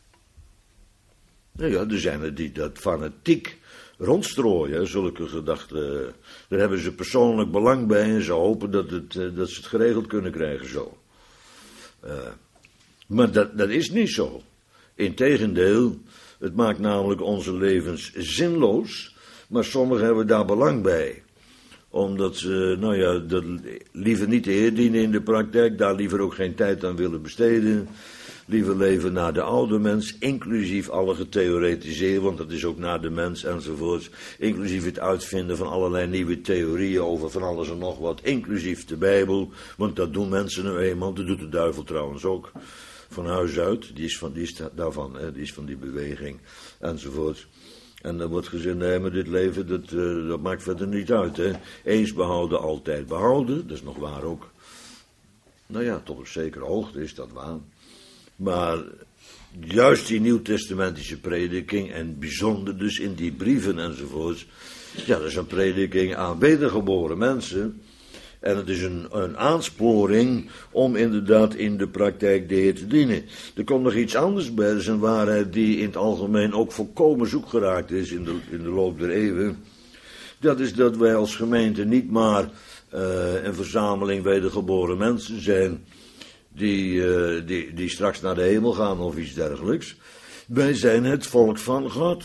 Nou ja, er zijn er die dat fanatiek rondstrooien, zulke gedachten. Daar hebben ze persoonlijk belang bij en ze hopen dat, het, dat ze het geregeld kunnen krijgen zo. Uh, maar dat, dat is niet zo. Integendeel, het maakt namelijk onze levens zinloos, maar sommigen hebben daar belang bij. Omdat ze, nou ja, dat liever niet de Heer dienen in de praktijk, daar liever ook geen tijd aan willen besteden. Liever leven naar de oude mens, inclusief alle getheoretiseerd, want dat is ook naar de mens enzovoorts. Inclusief het uitvinden van allerlei nieuwe theorieën over van alles en nog wat, inclusief de Bijbel. Want dat doen mensen nu eenmaal, dat doet de duivel trouwens ook. Van huis uit, die is, van, die is daarvan, hè, die is van die beweging enzovoorts. En dan wordt gezegd, nee, maar dit leven, dat, uh, dat maakt verder niet uit. Hè. Eens behouden, altijd behouden, dat is nog waar ook. Nou ja, tot op zekere hoogte is dat waar. Maar juist die nieuwtestamentische prediking, en bijzonder dus in die brieven enzovoorts, ja, dat is een prediking aan wedergeboren mensen. En het is een, een aansporing om inderdaad in de praktijk de Heer te dienen. Er komt nog iets anders bij, dat is een waarheid die in het algemeen ook volkomen zoek geraakt is in de, in de loop der eeuwen. Dat is dat wij als gemeente niet maar uh, een verzameling wedergeboren mensen zijn die, uh, die, die straks naar de hemel gaan of iets dergelijks. Wij zijn het volk van God.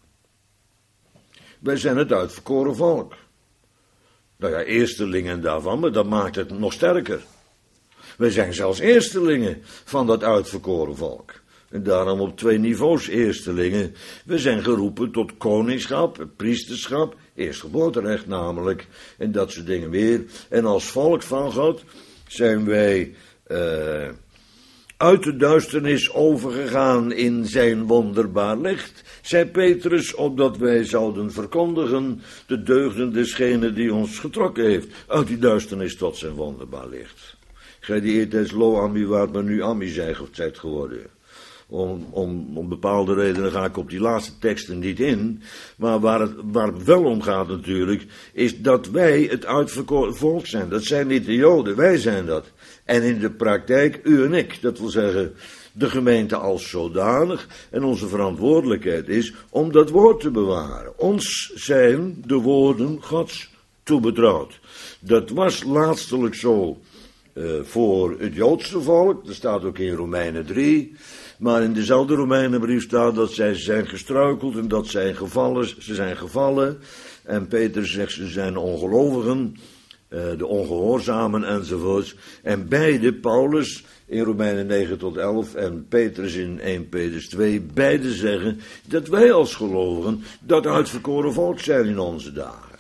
Wij zijn het uitverkoren volk. Nou ja, eerstelingen daarvan, maar dat maakt het nog sterker. Wij zijn zelfs eerstelingen van dat uitverkoren volk. En daarom op twee niveaus eerstelingen. We zijn geroepen tot koningschap, priesterschap, eerstgeboorterecht namelijk, en dat soort dingen meer. En als volk van God zijn wij uh, uit de duisternis overgegaan in zijn wonderbaar licht, zei Petrus, opdat wij zouden verkondigen de deugden desgene die ons getrokken heeft, uit die duisternis tot zijn wonderbaar licht. Gij die eertijds lo Ami waart, maar nu Ami zijt geworden. Om, om, om bepaalde redenen ga ik op die laatste teksten niet in, maar waar het, waar het wel om gaat natuurlijk, is dat wij het uitverkoren volk zijn. Dat zijn niet de Joden, wij zijn dat. En in de praktijk, u en ik, dat wil zeggen de gemeente als zodanig, en onze verantwoordelijkheid is om dat woord te bewaren. Ons zijn de woorden Gods toebetrouwd. Dat was laatstelijk zo uh, voor het Joodse volk, dat staat ook in Romeinen drie, maar in dezelfde Romeinenbrief staat dat zij zijn gestruikeld en dat zij gevallen, ze zijn gevallen, en Petrus zegt ze zijn ongelovigen, uh, de ongehoorzamen enzovoorts, en beide, Paulus in Romeinen negen tot elf en Petrus in eerste Petrus twee, beide zeggen dat wij als gelovigen dat uitverkoren volk zijn in onze dagen.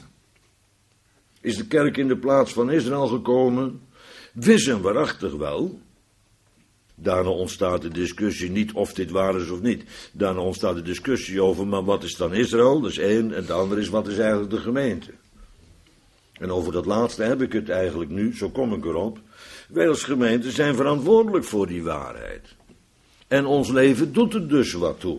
Is de kerk in de plaats van Israël gekomen? Wis en waarachtig wel. Daarna ontstaat de discussie niet of dit waar is of niet. Daarna ontstaat de discussie over, maar wat is dan Israël? Dat is één. En het andere is, wat is eigenlijk de gemeente? En over dat laatste heb ik het eigenlijk nu, zo kom ik erop. Wij als gemeente zijn verantwoordelijk voor die waarheid. En ons leven doet er dus wat toe.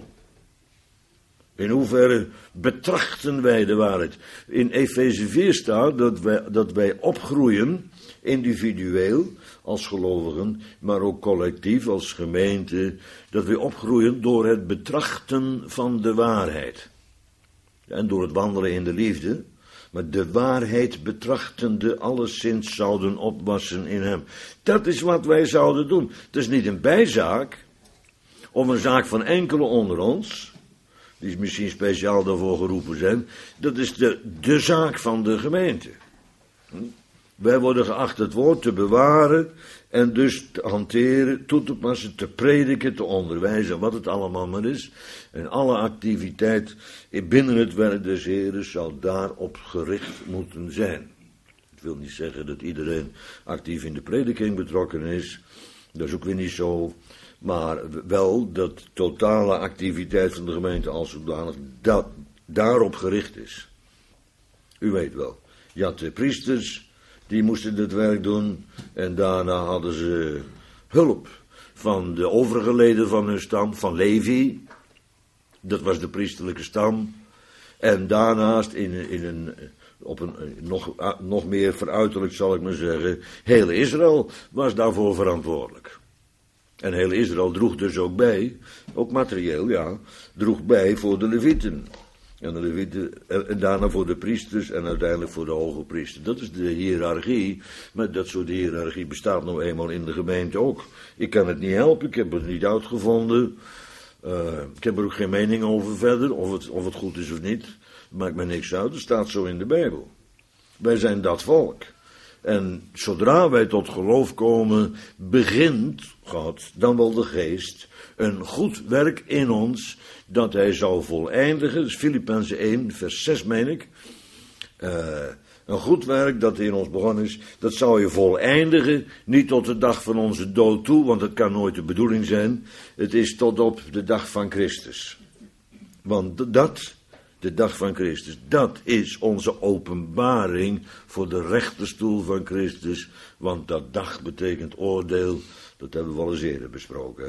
In hoeverre betrachten wij de waarheid? In Efeze vier staat dat wij, dat wij opgroeien, individueel als gelovigen, maar ook collectief als gemeente, dat wij opgroeien door het betrachten van de waarheid. En door het wandelen in de liefde, maar de waarheid betrachtende alleszins zouden opwassen in hem. Dat is wat wij zouden doen. Het is niet een bijzaak, of een zaak van enkele onder ons, die misschien speciaal daarvoor geroepen zijn. Dat is de, de zaak van de gemeente. Hm? Wij worden geacht het woord te bewaren en dus te hanteren, toe te passen, te prediken, te onderwijzen, wat het allemaal maar is. En alle activiteit binnen het werk des Heren zou daarop gericht moeten zijn. Ik wil niet zeggen dat iedereen actief in de prediking betrokken is, dat is ook weer niet zo. Maar wel dat totale activiteit van de gemeente als zodanig dat daarop gericht is. U weet wel, je had de priesters, die moesten het werk doen en daarna hadden ze hulp van de overige leden van hun stam, van Levi. Dat was de priesterlijke stam. En daarnaast in, in een, op een nog, nog meer veruiterlijk, zal ik maar zeggen, heel Israël was daarvoor verantwoordelijk. En heel Israël droeg dus ook bij, ook materieel, ja, droeg bij voor de Levieten. En de Levieten, en daarna voor de priesters en uiteindelijk voor de hoge priester. Dat is de hiërarchie, maar dat soort hiërarchie bestaat nou eenmaal in de gemeente ook. Ik kan het niet helpen, ik heb het niet uitgevonden. Uh, ik heb er ook geen mening over verder, of het, of het goed is of niet. Maakt me niks uit, het staat zo in de Bijbel. Wij zijn dat volk. En zodra wij tot geloof komen, begint God, dan wel de geest, een goed werk in ons, dat hij zal voleindigen. Dus Filippenzen één, vers zes meen ik. Uh, een goed werk dat in ons begonnen is, dat zou je voleindigen, niet tot de dag van onze dood toe, want dat kan nooit de bedoeling zijn. Het is tot op de dag van Christus. Want dat, de dag van Christus, dat is onze openbaring voor de rechterstoel van Christus. Want dat dag betekent oordeel, dat hebben we wel eens eerder besproken. Hè?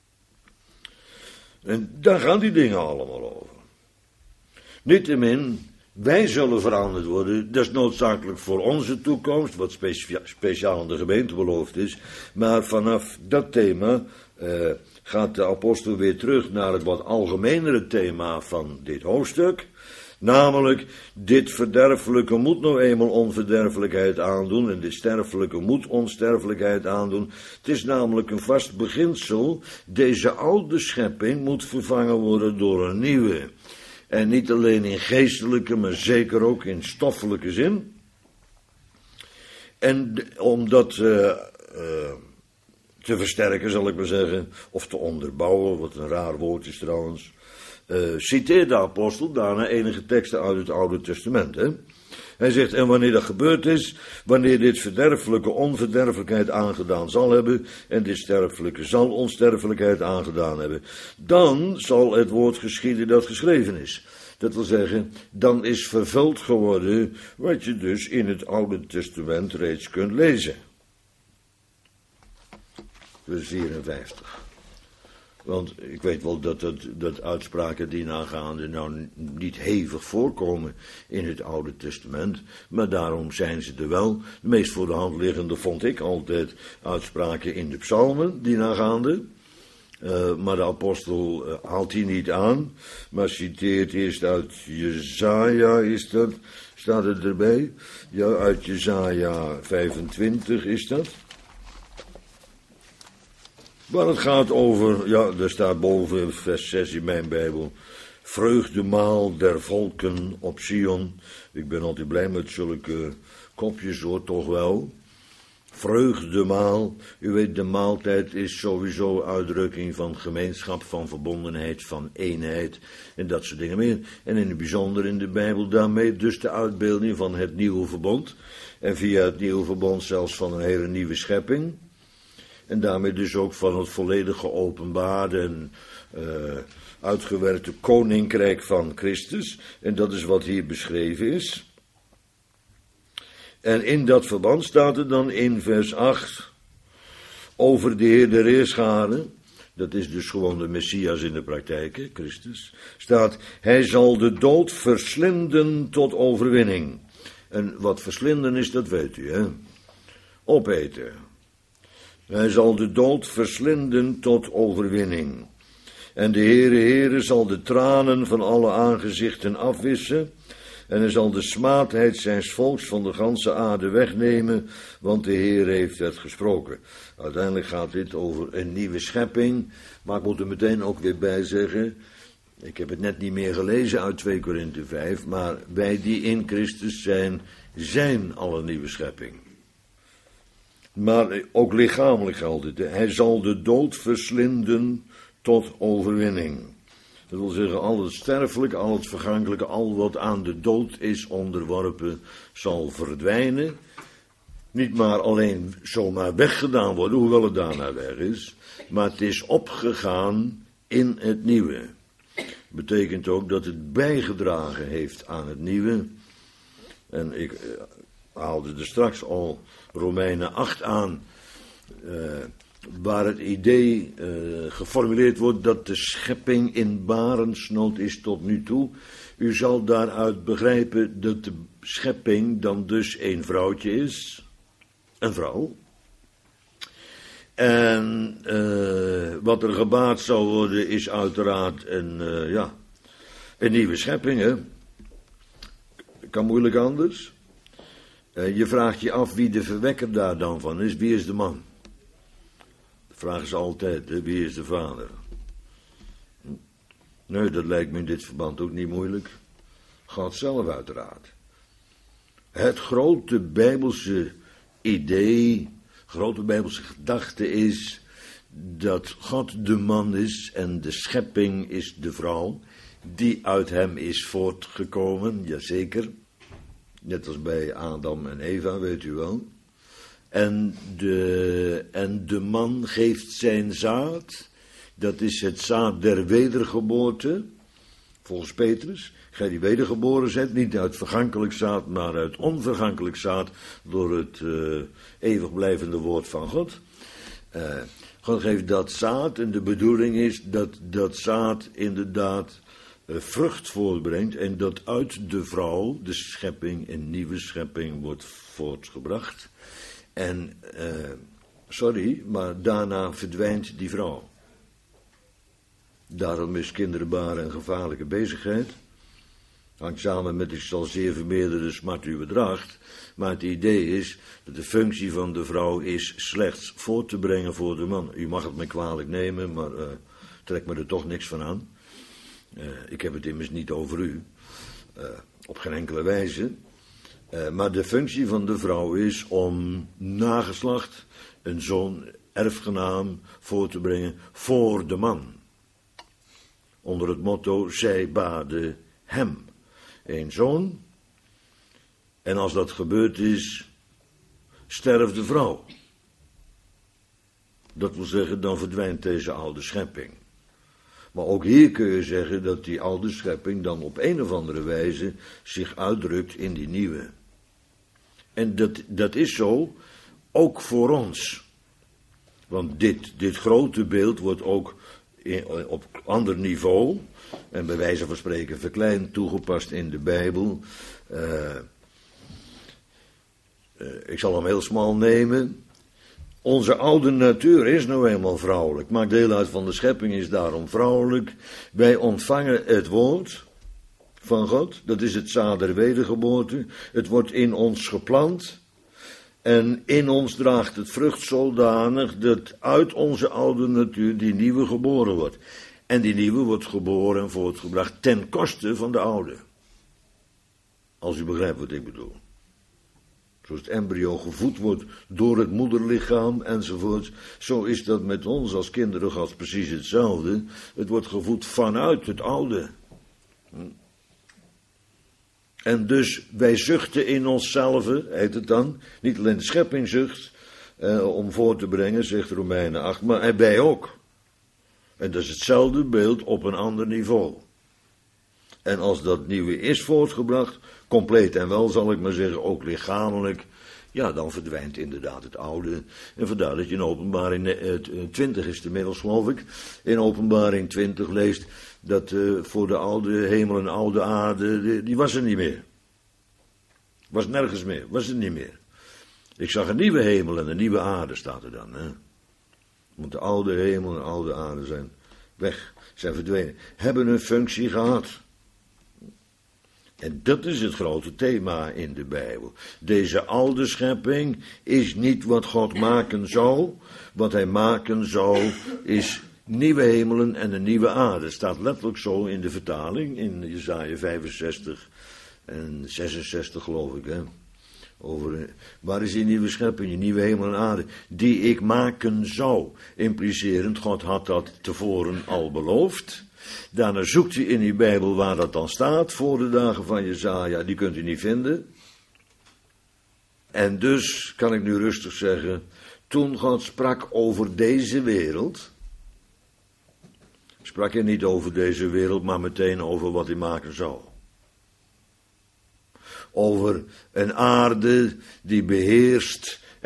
En daar gaan die dingen allemaal over. Niettemin, wij zullen veranderd worden. Dat is noodzakelijk voor onze toekomst, wat specia- speciaal aan de gemeente beloofd is. Maar vanaf dat thema uh, gaat de apostel weer terug naar het wat algemenere thema van dit hoofdstuk. Namelijk, dit verderfelijke moet nou eenmaal onverderfelijkheid aandoen en dit sterfelijke moet onsterfelijkheid aandoen. Het is namelijk een vast beginsel, deze oude schepping moet vervangen worden door een nieuwe. En niet alleen in geestelijke, maar zeker ook in stoffelijke zin. En om dat uh, uh, te versterken, zal ik maar zeggen, of te onderbouwen, wat een raar woord is trouwens, uh, citeert de apostel daarna enige teksten uit het Oude Testament. Hè? Hij zegt, en wanneer dat gebeurd is, wanneer dit verderfelijke onverderfelijkheid aangedaan zal hebben, en dit sterfelijke zal onsterfelijkheid aangedaan hebben, dan zal het woord geschieden dat geschreven is. Dat wil zeggen, dan is vervuld geworden wat je dus in het Oude Testament reeds kunt lezen. Vers vierenvijftig. Want ik weet wel dat, dat, dat uitspraken die nagaande nou niet hevig voorkomen in het Oude Testament, maar daarom zijn ze er wel. De meest voor de hand liggende vond ik altijd uitspraken in de psalmen die nagaande. Uh, maar de apostel uh, haalt die niet aan, maar citeert eerst uit Jesaja, is dat, staat het erbij? Ja, uit Jesaja vijfentwintig is dat. Waar het gaat over, ja, daar staat boven vers zes in mijn Bijbel, vreugdemaal der volken op Sion. Ik ben altijd blij met zulke kopjes hoor, toch wel. Vreugdemaal, u weet de maaltijd is sowieso uitdrukking van gemeenschap, van verbondenheid, van eenheid en dat soort dingen meer. En in het bijzonder in de Bijbel daarmee dus de uitbeelding van het nieuwe verbond. En via het nieuwe verbond zelfs van een hele nieuwe schepping. En daarmee dus ook van het volledig geopenbaarde en uh, uitgewerkte koninkrijk van Christus. En dat is wat hier beschreven is. En in dat verband staat er dan in vers acht over de Heer der Heerscharen, dat is dus gewoon de Messias in de praktijk, hè, Christus, staat, hij zal de dood verslinden tot overwinning. En wat verslinden is, dat weet u, hè. Opeten. Hij zal de dood verslinden tot overwinning. En de Heere Heere zal de tranen van alle aangezichten afwissen. En hij zal de smaadheid zijns volks van de ganse aarde wegnemen, want de Heer heeft het gesproken. Uiteindelijk gaat dit over een nieuwe schepping, maar ik moet er meteen ook weer bij zeggen, ik heb het net niet meer gelezen uit twee Korinthe vijf, maar wij die in Christus zijn, zijn al een nieuwe schepping. Maar ook lichamelijk geldt het, hij zal de dood verslinden tot overwinning. Dat wil zeggen, al het sterfelijke, al het vergankelijke, al wat aan de dood is onderworpen, zal verdwijnen. Niet maar alleen zomaar weggedaan worden, hoewel het daarna weg is, maar het is opgegaan in het nieuwe. Betekent ook dat het bijgedragen heeft aan het nieuwe. En ik uh, haalde er straks al Romeinen acht aan, uh, waar het idee uh, geformuleerd wordt dat de schepping in barensnood is tot nu toe. U zal daaruit begrijpen dat de schepping dan dus een vrouwtje is, een vrouw. En uh, wat er gebaat zal worden is uiteraard een, uh, ja, een nieuwe schepping, hè. Kan moeilijk anders. Uh, je vraagt je af wie de verwekker daar dan van is. Wie is de man? De vraag is altijd, hè, wie is de vader? Nee, dat lijkt me in dit verband ook niet moeilijk. God zelf uiteraard. Het grote Bijbelse idee, grote Bijbelse gedachte is dat God de man is en de schepping is de vrouw, die uit hem is voortgekomen, jazeker. Net als bij Adam en Eva, weet u wel. En de, en de man geeft zijn zaad, dat is het zaad der wedergeboorte, volgens Petrus. Gij die wedergeboren bent, niet uit vergankelijk zaad, maar uit onvergankelijk zaad, door het uh, eeuwig blijvende woord van God. Uh, God geeft dat zaad en de bedoeling is dat dat zaad inderdaad uh, vrucht voortbrengt en dat uit de vrouw, de schepping, een nieuwe schepping wordt voortgebracht. En, uh, sorry, maar daarna verdwijnt die vrouw. Daarom is kinderen baren een gevaarlijke bezigheid. Hangt samen met ik zal zeer vermeerderde smart u bedraagt. Maar het idee is dat de functie van de vrouw is slechts voort te brengen voor de man. U mag het me kwalijk nemen, maar uh, trek me er toch niks van aan. Uh, ik heb het immers niet over u. Uh, op geen enkele wijze. Uh, maar de functie van de vrouw is om nageslacht, een zoon, erfgenaam, voor te brengen voor de man. Onder het motto, zij baden hem. Een zoon. En als dat gebeurd is, sterft de vrouw. Dat wil zeggen, dan verdwijnt deze oude schepping. Maar ook hier kun je zeggen dat die oude schepping dan op een of andere wijze zich uitdrukt in die nieuwe. En dat, dat is zo, ook voor ons. Want dit, dit grote beeld wordt ook in, op ander niveau, en bij wijze van spreken verkleind, toegepast in de Bijbel. Uh, uh, ik zal hem heel smal nemen. Onze oude natuur is nou eenmaal vrouwelijk, maakt deel uit van de schepping, is daarom vrouwelijk. Wij ontvangen het woord van God, dat is het zaad der wedergeboorte. Het wordt in ons geplant en in ons draagt het vrucht zodanig dat uit onze oude natuur die nieuwe geboren wordt. En die nieuwe wordt geboren en voortgebracht ten koste van de oude. Als u begrijpt wat ik bedoel. Zoals het embryo gevoed wordt door het moederlichaam enzovoort. Zo is dat met ons als kinderen Gods precies hetzelfde. Het wordt gevoed vanuit het oude. En dus wij zuchten in onszelf, heet het dan. Niet alleen de schepping zucht eh, om voor te brengen, zegt Romeinen acht, maar wij ook. En dat is hetzelfde beeld op een ander niveau. En als dat nieuwe is voortgebracht, compleet en wel zal ik maar zeggen, ook lichamelijk, ja, dan verdwijnt inderdaad het oude. En vandaar dat je in openbaring twintig is het inmiddels, geloof ik, in openbaring twintig leest dat uh, voor de oude hemel en oude aarde, die, die was er niet meer. Was nergens meer, was er niet meer. Ik zag een nieuwe hemel en een nieuwe aarde, staat er dan, hè. Want de oude hemel en oude aarde zijn weg, zijn verdwenen. Hebben een functie gehad. En dat is het grote thema in de Bijbel. Deze oude schepping is niet wat God maken zou. Wat hij maken zou is nieuwe hemelen en een nieuwe aarde. Het staat letterlijk zo in de vertaling, in Jesaja vijfenzestig en zesenzestig geloof ik, hè. Over, waar is die nieuwe schepping, die nieuwe hemel en aarde, die ik maken zou? Implicerend, God had dat tevoren al beloofd. Daarna zoekt u in die Bijbel waar dat dan staat, voor de dagen van Jesaja, die kunt u niet vinden. En dus kan ik nu rustig zeggen, toen God sprak over deze wereld, sprak hij niet over deze wereld, maar meteen over wat hij maken zou. Over een aarde die beheerst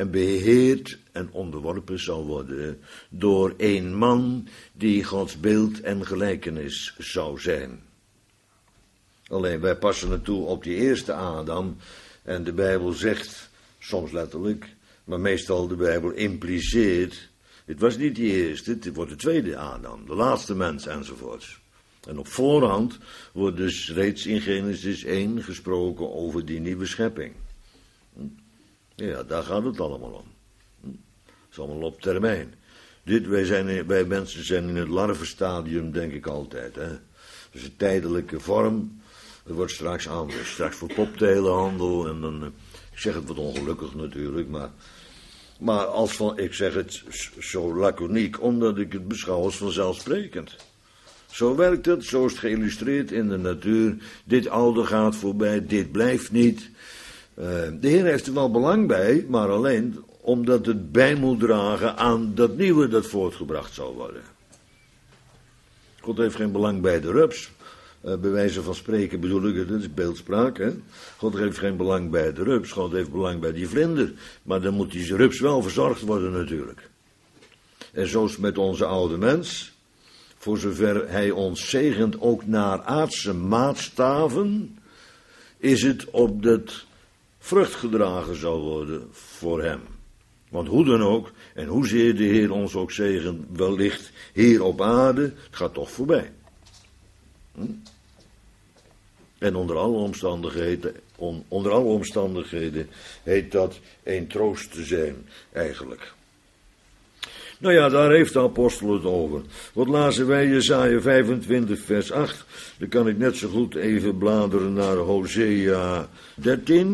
en beheerd en onderworpen zal worden door een man die Gods beeld en gelijkenis zou zijn. Alleen wij passen het toe op die eerste Adam en de Bijbel zegt, soms letterlijk, maar meestal de Bijbel impliceert, het was niet die eerste, het wordt de tweede Adam, de laatste mens enzovoorts. En op voorhand wordt dus reeds in Genesis één gesproken over die nieuwe schepping. Ja, daar gaat het allemaal om. Het is allemaal op termijn. Dit, wij, zijn, wij mensen zijn in het larvenstadium, denk ik altijd. Hè? Dus een tijdelijke vorm. Het wordt straks anders. Straks verpopt de hele handel. En dan, ik zeg het wat ongelukkig natuurlijk, maar... Maar als van, ik zeg het zo laconiek, omdat ik het beschouw als vanzelfsprekend. Zo werkt het, zo is het geïllustreerd in de natuur. Dit oude gaat voorbij, dit blijft niet. Uh, de Heer heeft er wel belang bij, maar alleen omdat het bij moet dragen aan dat nieuwe dat voortgebracht zal worden. God heeft geen belang bij de rups. Uh, bij wijze van spreken bedoel ik het, dat is beeldspraak. Hè? God heeft geen belang bij de rups, God heeft belang bij die vlinder. Maar dan moet die rups wel verzorgd worden natuurlijk. En zo is het met onze oude mens. Voor zover hij ons zegent ook naar aardse maatstaven, is het opdat vrucht gedragen zal worden voor hem. Want hoe dan ook, en hoezeer de Heer ons ook zegent, wellicht hier op aarde, het gaat toch voorbij. Hm? En onder alle omstandigheden, on, onder alle omstandigheden heet dat een troost te zijn, eigenlijk. Nou ja, daar heeft de apostel het over. Wat lazen wij, Jesaja vijfentwintig vers acht. Dan kan ik net zo goed even bladeren naar Hosea dertien.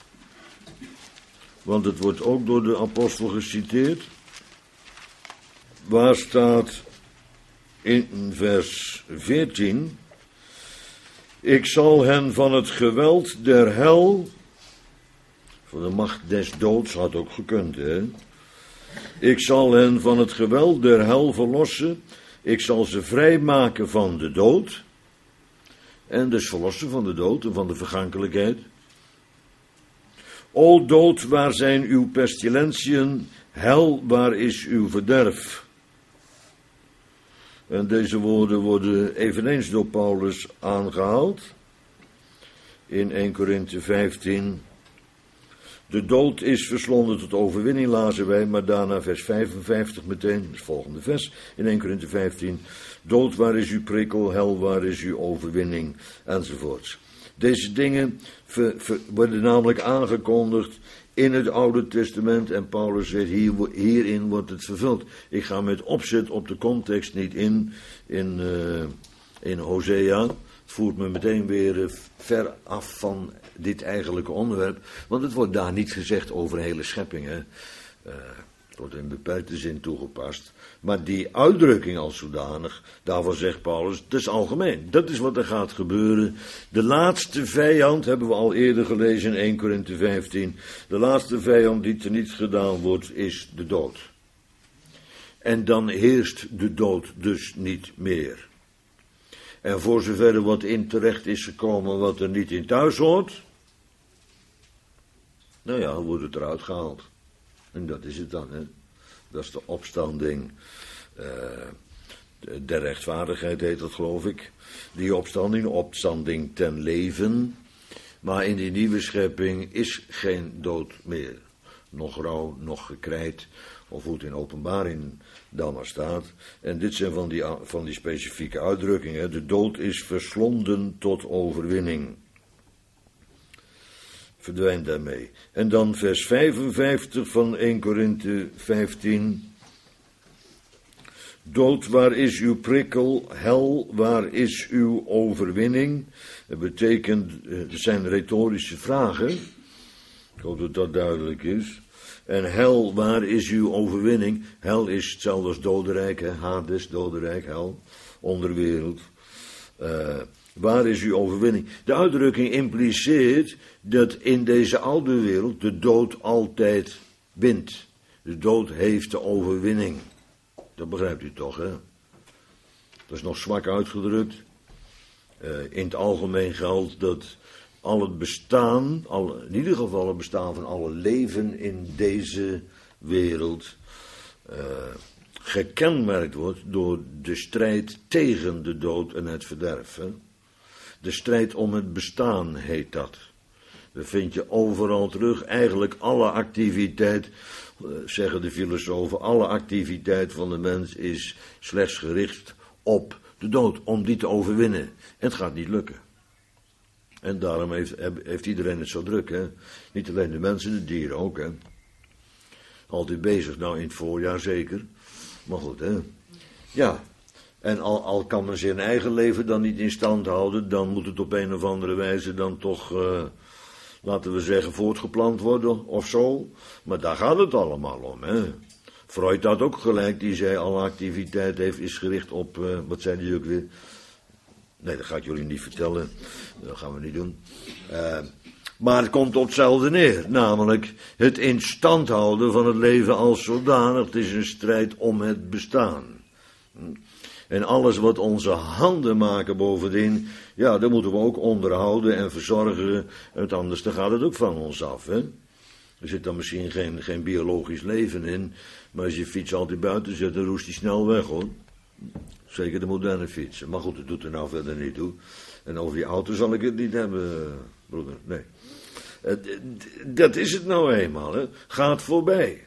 Want het wordt ook door de apostel geciteerd. Waar staat in vers veertien... Ik zal hen van het geweld der hel, van de macht des doods had ook gekund, hè. Ik zal hen van het geweld der hel verlossen, ik zal ze vrijmaken van de dood, en dus verlossen van de dood en van de vergankelijkheid. O dood, waar zijn uw pestilentiën, hel, waar is uw verderf? En deze woorden worden eveneens door Paulus aangehaald. In eerste Korinthe vijftien. De dood is verslonden tot overwinning, lazen wij, maar daarna vers vijfenvijftig meteen, het volgende vers, in eerste Korinthe vijftien. Dood, waar is uw prikkel, hel, waar is uw overwinning, enzovoorts. Deze dingen ver, ver, worden namelijk aangekondigd in het Oude Testament en Paulus zegt, hier, hierin wordt het vervuld. Ik ga met opzet op de context niet in, in, uh, in Hosea. Het voert me meteen weer uh, ver af van dit eigenlijke onderwerp, want het wordt daar niet gezegd over hele scheppingen. Uh, het wordt in beperkte zin toegepast. Maar die uitdrukking als zodanig, daarvoor zegt Paulus, dat is algemeen. Dat is wat er gaat gebeuren. De laatste vijand, hebben we al eerder gelezen in eerste Korinthe vijftien. De laatste vijand die teniet gedaan wordt, is de dood. En dan heerst de dood dus niet meer. En voor zover er wat in terecht is gekomen wat er niet in thuis hoort, nou ja, wordt het eruit gehaald. En dat is het dan, hè. Dat is de opstanding, uh, der rechtvaardigheid heet dat, geloof ik. Die opstanding, de opstanding ten leven. Maar in die nieuwe schepping is geen dood meer. Nog rouw, nog gekrijt, of hoe het in Openbaring dan maar staat. En dit zijn van die, van die specifieke uitdrukkingen. De dood is verslonden tot overwinning. Verdwijnt daarmee. En dan vers vijfenvijftig van eerste Korinthe vijftien. Dood, waar is uw prikkel? Hel, waar is uw overwinning? Dat betekent, het zijn retorische vragen. Ik hoop dat dat duidelijk is. En hel, waar is uw overwinning? Hel is hetzelfde als dodenrijk, hè? Hades, dodenrijk, hel, onderwereld. Uh, Waar is uw overwinning? De uitdrukking impliceert dat in deze oude wereld de dood altijd wint. De dood heeft de overwinning. Dat begrijpt u toch, hè? Dat is nog zwak uitgedrukt. Uh, in het algemeen geldt dat al het bestaan, al, in ieder geval het bestaan van alle leven in deze wereld, uh, gekenmerkt wordt door de strijd tegen de dood en het verderf. Hè? De strijd om het bestaan heet dat. Dat vind je overal terug. Eigenlijk alle activiteit, zeggen de filosofen, alle activiteit van de mens is slechts gericht op de dood, om die te overwinnen. En het gaat niet lukken. En daarom heeft, heeft iedereen het zo druk, hè. Niet alleen de mensen, de dieren ook, hè. Altijd bezig, nou in het voorjaar zeker. Maar goed, hè. Ja, en al, al kan men zijn eigen leven dan niet in stand houden, dan moet het op een of andere wijze dan toch, uh, laten we zeggen, voortgeplant worden of zo. Maar daar gaat het allemaal om, hè. Freud had ook gelijk, die zei alle activiteit heeft, is gericht op, uh, wat zei die ook weer? Nee, dat ga ik jullie niet vertellen, dat gaan we niet doen. Uh, maar het komt op hetzelfde neer, namelijk het in stand houden van het leven als zodanig. Het is een strijd om het bestaan. En alles wat onze handen maken bovendien, ja, dat moeten we ook onderhouden en verzorgen, want anders dan gaat het ook van ons af, hè. Er zit dan misschien geen, geen biologisch leven in, maar als je fiets altijd buiten zet, dan roest die snel weg, hoor. Zeker de moderne fietsen. Maar goed, dat doet er nou verder niet toe. En over die auto zal ik het niet hebben, broeder. Nee. Dat is het nou eenmaal, hè. Gaat voorbij.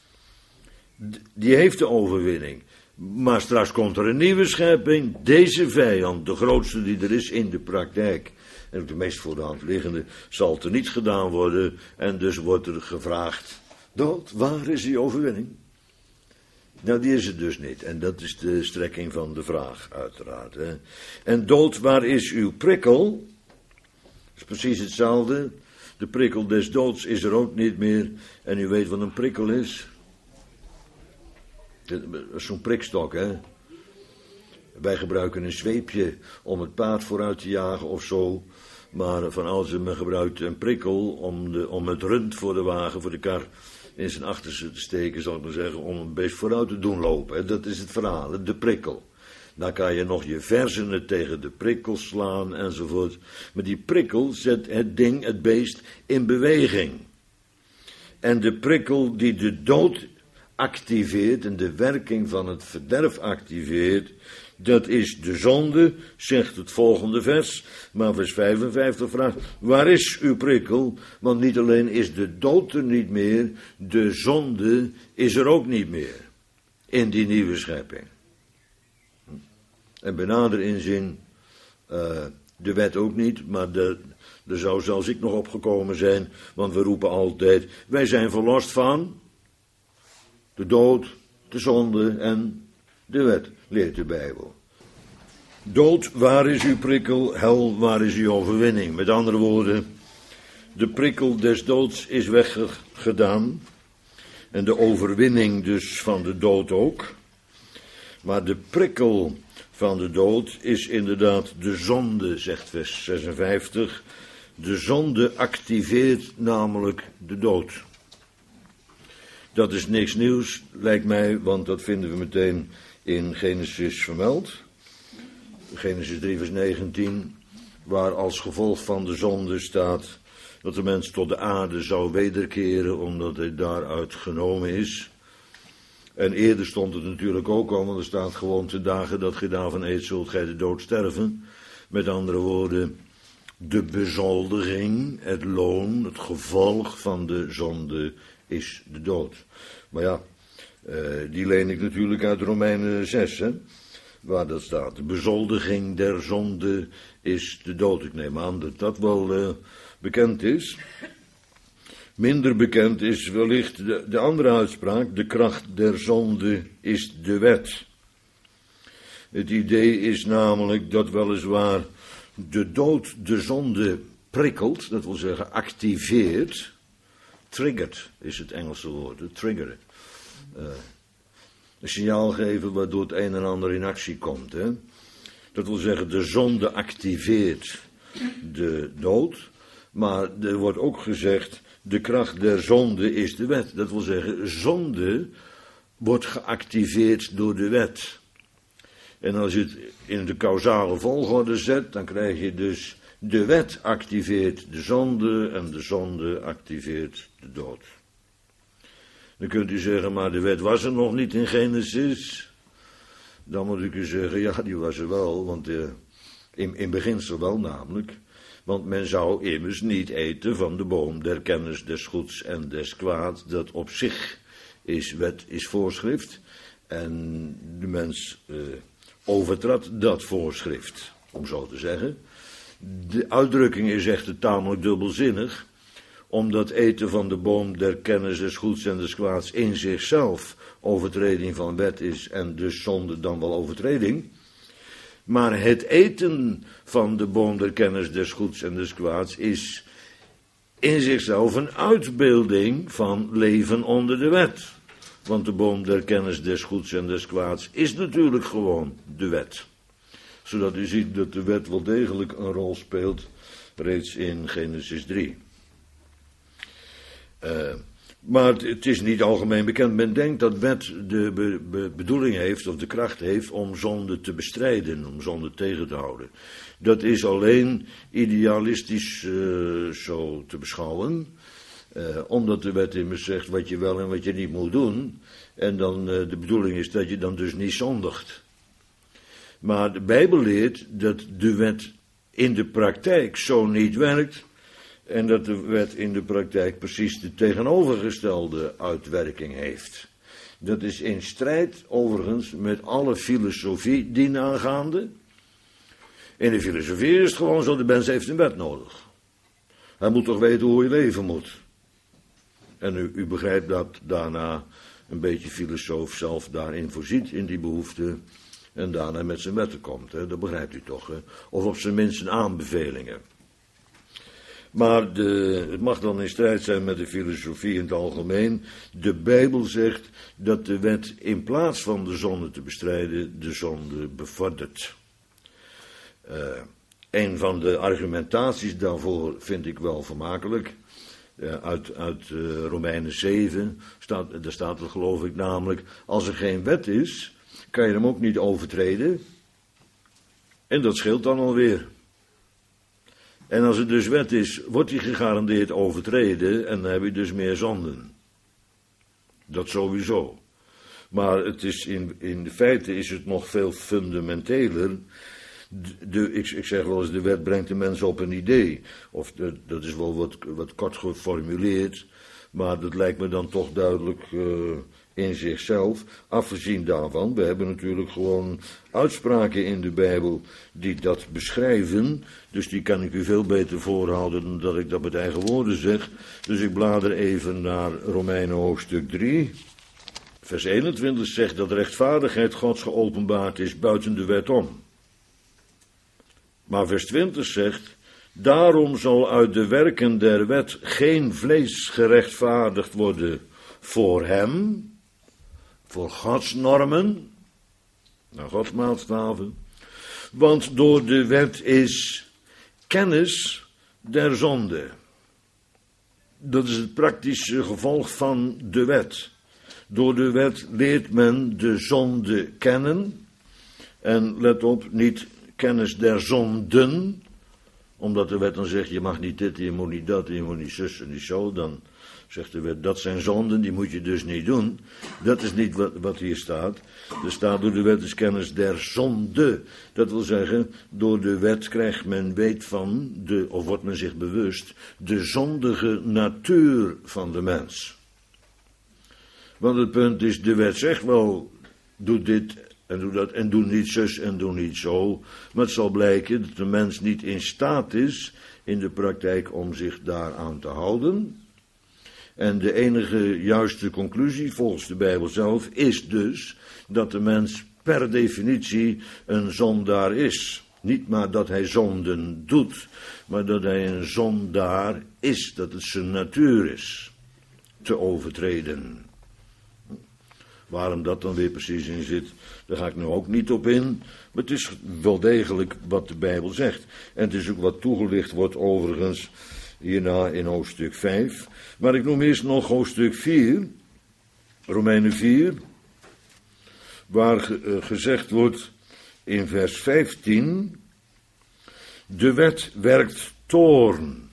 Die heeft de overwinning. Maar straks komt er een nieuwe schepping. Deze vijand, de grootste die er is in de praktijk, en ook de meest voor de hand liggende, zal er niet gedaan worden. En dus wordt er gevraagd, dood, waar is die overwinning? Nou, die is het dus niet. En dat is de strekking van de vraag, uiteraard. Hè. En dood, waar is uw prikkel? Dat is precies hetzelfde. De prikkel des doods is er ook niet meer. En u weet wat een prikkel is. Dat is zo'n prikstok, hè. Wij gebruiken een zweepje om het paard vooruit te jagen of zo. Maar van ouds men gebruikt een prikkel om, de, om het rund voor de wagen, voor de kar, in zijn achterste te steken, zal ik maar zeggen, om een beest vooruit te doen lopen. Hè. Dat is het verhaal, de prikkel. Dan kan je nog je versenen tegen de prikkel slaan enzovoort. Maar die prikkel zet het ding, het beest, in beweging. En de prikkel die de dood activeert en de werking van het verderf activeert, dat is de zonde, zegt het volgende vers. Maar vers vijfenvijftig vraagt, waar is uw prikkel? Want niet alleen is de dood er niet meer, de zonde is er ook niet meer. In die nieuwe schepping. En bij nader inzien, uh, de wet ook niet, maar de, er zou zelfs ik nog opgekomen zijn, want we roepen altijd, wij zijn verlost van de dood, de zonde en de wet, leert de Bijbel. Dood, waar is uw prikkel? Hel, waar is uw overwinning? Met andere woorden, de prikkel des doods is weggedaan. En de overwinning dus van de dood ook. Maar de prikkel van de dood is inderdaad de zonde, zegt vers zesenvijftig. De zonde activeert namelijk de dood. Dat is niks nieuws, lijkt mij, want dat vinden we meteen in Genesis vermeld. Genesis drie vers negentien, waar als gevolg van de zonde staat dat de mens tot de aarde zou wederkeren, omdat hij daaruit genomen is. En eerder stond het natuurlijk ook al, want er staat gewoon te dagen dat gij daarvan eet, zult gij de dood sterven. Met andere woorden, de bezoldiging, het loon, het gevolg van de zonde is de dood. Maar ja, uh, die leen ik natuurlijk uit Romeinen zes, hè, waar dat staat. De bezoldiging der zonde is de dood. Ik neem aan dat dat wel uh, bekend is. Minder bekend is wellicht de, de andere uitspraak. De kracht der zonde is de wet. Het idee is namelijk dat weliswaar de dood de zonde prikkelt, dat wil zeggen activeert. Triggered is het Engelse woord, triggeren. Uh, een signaal geven waardoor het een en ander in actie komt. Hè? Dat wil zeggen, de zonde activeert de dood. Maar er wordt ook gezegd, de kracht der zonde is de wet. Dat wil zeggen, zonde wordt geactiveerd door de wet. En als je het in de causale volgorde zet, dan krijg je dus De wet activeert de zonde en de zonde activeert de dood. Dan kunt u zeggen, maar de wet was er nog niet in Genesis. Dan moet ik u zeggen, ja, die was er wel, want uh, in, in beginsel wel namelijk. Want men zou immers niet eten van de boom der kennis des goeds en des kwaads. Dat op zich is wet, is voorschrift. En de mens uh, overtrad dat voorschrift, om zo te zeggen. De uitdrukking is echter tamelijk dubbelzinnig, omdat eten van de boom der kennis des goeds en des kwaads in zichzelf overtreding van wet is en dus zonde dan wel overtreding. Maar het eten van de boom der kennis des goeds en des kwaads is in zichzelf een uitbeelding van leven onder de wet. Want de boom der kennis des goeds en des kwaads is natuurlijk gewoon de wet. Zodat u ziet dat de wet wel degelijk een rol speelt, reeds in Genesis drie. Uh, maar het, het is niet algemeen bekend. Men denkt dat wet de be, be, bedoeling heeft, of de kracht heeft, om zonde te bestrijden, om zonde tegen te houden. Dat is alleen idealistisch uh, zo te beschouwen. Uh, omdat de wet immers zegt wat je wel en wat je niet moet doen. En dan uh, de bedoeling is dat je dan dus niet zondigt. Maar de Bijbel leert dat de wet in de praktijk zo niet werkt. En dat de wet in de praktijk precies de tegenovergestelde uitwerking heeft. Dat is in strijd overigens met alle filosofie dienaangaande. In de filosofie is het gewoon zo, de mens heeft een wet nodig. Hij moet toch weten hoe hij leven moet. En u, u begrijpt dat daarna een beetje filosoof zelf daarin voorziet in die behoefte. En daarna met zijn wetten komt, hè? Dat begrijpt u toch, hè? Of op zijn minst zijn aanbevelingen. Maar de, het mag dan in strijd zijn met de filosofie in het algemeen. De Bijbel zegt dat de wet in plaats van de zonde te bestrijden, de zonde bevordert. Uh, een van de argumentaties daarvoor vind ik wel vermakelijk. Uh, uit uit uh, Romeinen zeven, staat, daar staat er geloof ik namelijk, als er geen wet is, kan je hem ook niet overtreden. En dat scheelt dan alweer. En als er dus wet is, wordt die gegarandeerd overtreden en dan heb je dus meer zonden. Dat sowieso. Maar het is in, in feite is het nog veel fundamenteler. De, de, ik, ik zeg wel eens, de wet brengt de mens op een idee. Of de, dat is wel wat, wat kort geformuleerd, maar dat lijkt me dan toch duidelijk uh, in zichzelf. Afgezien daarvan, we hebben natuurlijk gewoon uitspraken in de Bijbel die dat beschrijven. Dus die kan ik u veel beter voorhouden dan dat ik dat met eigen woorden zeg. Dus ik blader even naar Romeinen hoofdstuk drie. Vers eenentwintig zegt dat rechtvaardigheid Gods geopenbaard is buiten de wet om. Maar vers twintig zegt, daarom zal uit de werken der wet geen vlees gerechtvaardigd worden voor hem, voor Gods normen, naar Gods maatstaven, want door de wet is kennis der zonde. Dat is het praktische gevolg van de wet. Door de wet leert men de zonde kennen, en let op, niet kennis der zonden, omdat de wet dan zegt, je mag niet dit, je moet niet dat, je moet niet zus en niet zo, dan zegt de wet, dat zijn zonden, die moet je dus niet doen. Dat is niet wat, wat hier staat. Er staat door de wet is kennis der zonde. Dat wil zeggen, door de wet krijgt men weet van, de, of wordt men zich bewust, de zondige natuur van de mens. Want het punt is, de wet zegt wel, doe dit en doe dat, en doe niet zus en doe niet zo. Maar het zal blijken dat de mens niet in staat is in de praktijk om zich daaraan te houden. En de enige juiste conclusie volgens de Bijbel zelf is dus dat de mens per definitie een zondaar is. Niet maar dat hij zonden doet, maar dat hij een zondaar is, dat het zijn natuur is te overtreden. Waarom dat dan weer precies in zit, daar ga ik nu ook niet op in. Maar het is wel degelijk wat de Bijbel zegt. En het is ook wat toegelicht wordt overigens hierna in hoofdstuk vijf. Maar ik noem eerst nog hoofdstuk vier, Romeinen vier, waar ge, uh, gezegd wordt in vers vijftien, De wet werkt toorn.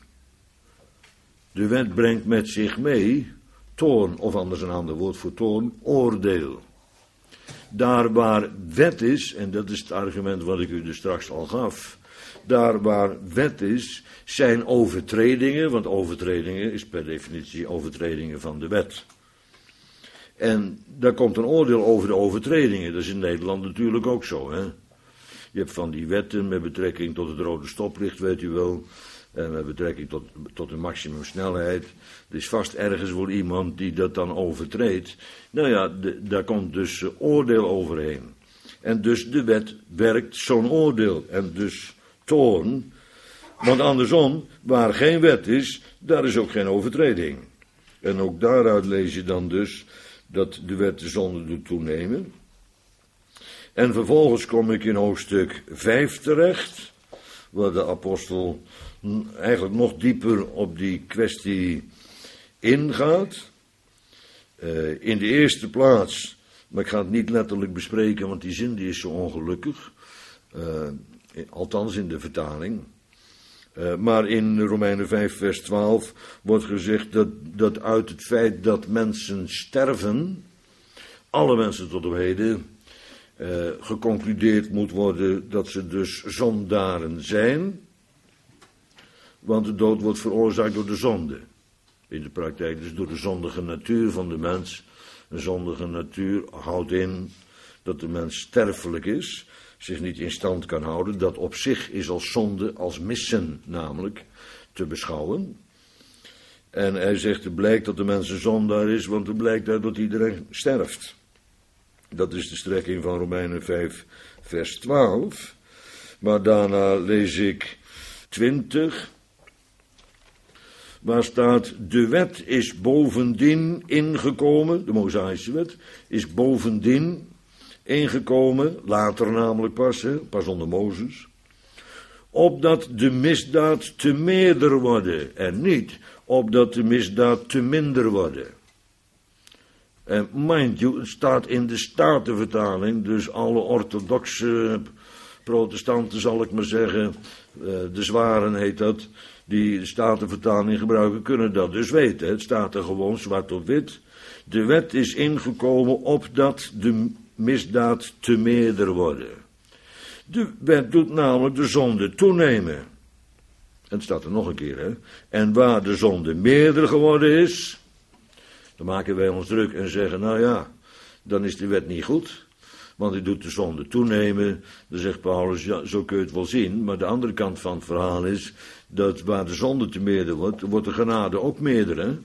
De wet brengt met zich mee toorn, of anders een ander woord voor toorn, oordeel. Daar waar wet is, en dat is het argument wat ik u dus straks al gaf, daar waar wet is, zijn overtredingen, want overtredingen is per definitie overtredingen van de wet. En daar komt een oordeel over de overtredingen, dat is in Nederland natuurlijk ook zo, hè. Je hebt van die wetten met betrekking tot het rode stoplicht, weet u wel, en met betrekking tot, tot de maximumsnelheid. Er is vast ergens wel iemand die dat dan overtreedt. Nou ja, de, daar komt dus uh, oordeel overheen. En dus de wet werkt zo'n oordeel. En dus toorn. Want andersom, waar geen wet is, daar is ook geen overtreding. En ook daaruit lees je dan dus dat de wet de zonde doet toenemen. En vervolgens kom ik in hoofdstuk vijf terecht, waar de apostel eigenlijk nog dieper op die kwestie ingaat. Uh, in de eerste plaats, maar ik ga het niet letterlijk bespreken, want die zin die is zo ongelukkig, uh, althans in de vertaling. Uh, maar in Romeinen vijf vers twaalf wordt gezegd dat, dat uit het feit dat mensen sterven, alle mensen tot op heden, uh, geconcludeerd moet worden dat ze dus zondaren zijn. Want de dood wordt veroorzaakt door de zonde. In de praktijk dus door de zondige natuur van de mens. Een zondige natuur houdt in dat de mens sterfelijk is, zich niet in stand kan houden. Dat op zich is als zonde, als missen namelijk, te beschouwen. En hij zegt, het blijkt dat de mens een zondaar is, want het blijkt uit dat iedereen sterft. Dat is de strekking van Romeinen vijf vers twaalf. Maar daarna lees ik twintig... waar staat, de wet is bovendien ingekomen, de Mosaïsche wet, is bovendien ingekomen, later namelijk pas, hè, pas onder Mozes, opdat de misdaad te meerder worden, en niet opdat de misdaad te minder worden. En mind you, het staat in de Statenvertaling, dus alle orthodoxe protestanten, zal ik maar zeggen, de zwaren heet dat, die de Statenvertaling gebruiken, kunnen dat dus weten. Het staat er gewoon zwart op wit. De wet is ingekomen opdat de misdaad te meerder worden. De wet doet namelijk de zonde toenemen. En het staat er nog een keer, hè. En waar de zonde meerder geworden is, dan maken wij ons druk en zeggen, nou ja, dan is de wet niet goed. Want die doet de zonde toenemen. Dan zegt Paulus, ja, zo kun je het wel zien. Maar de andere kant van het verhaal is dat waar de zonde te meerder wordt, wordt de genade ook meerder, hè?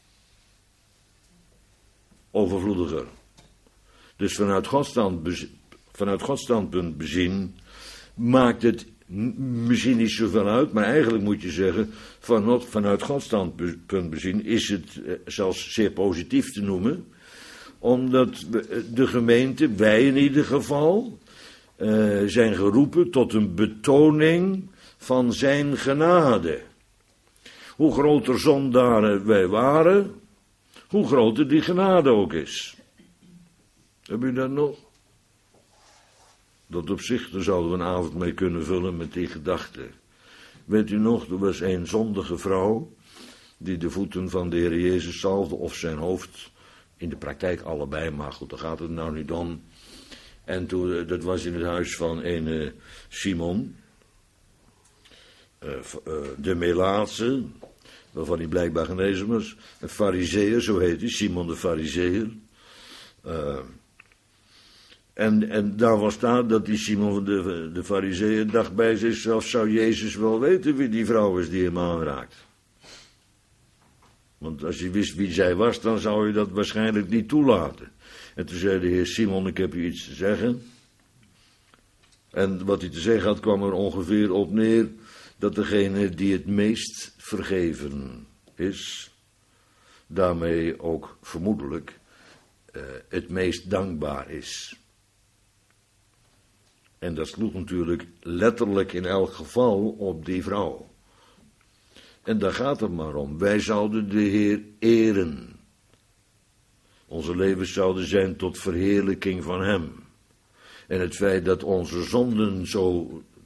Overvloediger. Dus vanuit Gods standpunt, vanuit Gods standpunt bezien, maakt het misschien niet zoveel uit, maar eigenlijk moet je zeggen, van, vanuit Gods standpunt bezien is het zelfs zeer positief te noemen, omdat de gemeente, wij in ieder geval, uh, zijn geroepen tot een betoning van zijn genade. Hoe groter zondaren wij waren, hoe groter die genade ook is. Heb u dat nog? Dat op zich, daar zouden we een avond mee kunnen vullen met die gedachte. Weet u nog, er was een zondige vrouw die de voeten van de Heer Jezus zalfde, of zijn hoofd, in de praktijk allebei, maar goed, daar gaat het nou niet om. En toen, dat was in het huis van een uh, Simon, uh, uh, de Melaatse, waarvan hij blijkbaar genezen was, een Farizeeër, zo heet hij, Simon de Farizeeër. Uh, en, en daar was daar dat die Simon de, de Farizeeër dacht bij zichzelf, zou Jezus wel weten wie die vrouw is die hem aanraakt? Want als je wist wie zij was, dan zou je dat waarschijnlijk niet toelaten. En toen zei de heer Simon, ik heb u iets te zeggen. En wat hij te zeggen had, kwam er ongeveer op neer dat degene die het meest vergeven is, daarmee ook vermoedelijk uh, het meest dankbaar is. En dat sloeg natuurlijk letterlijk in elk geval op die vrouw. En daar gaat het maar om. Wij zouden de Heer eren. Onze levens zouden zijn tot verheerlijking van Hem. En het feit dat onze zonden zo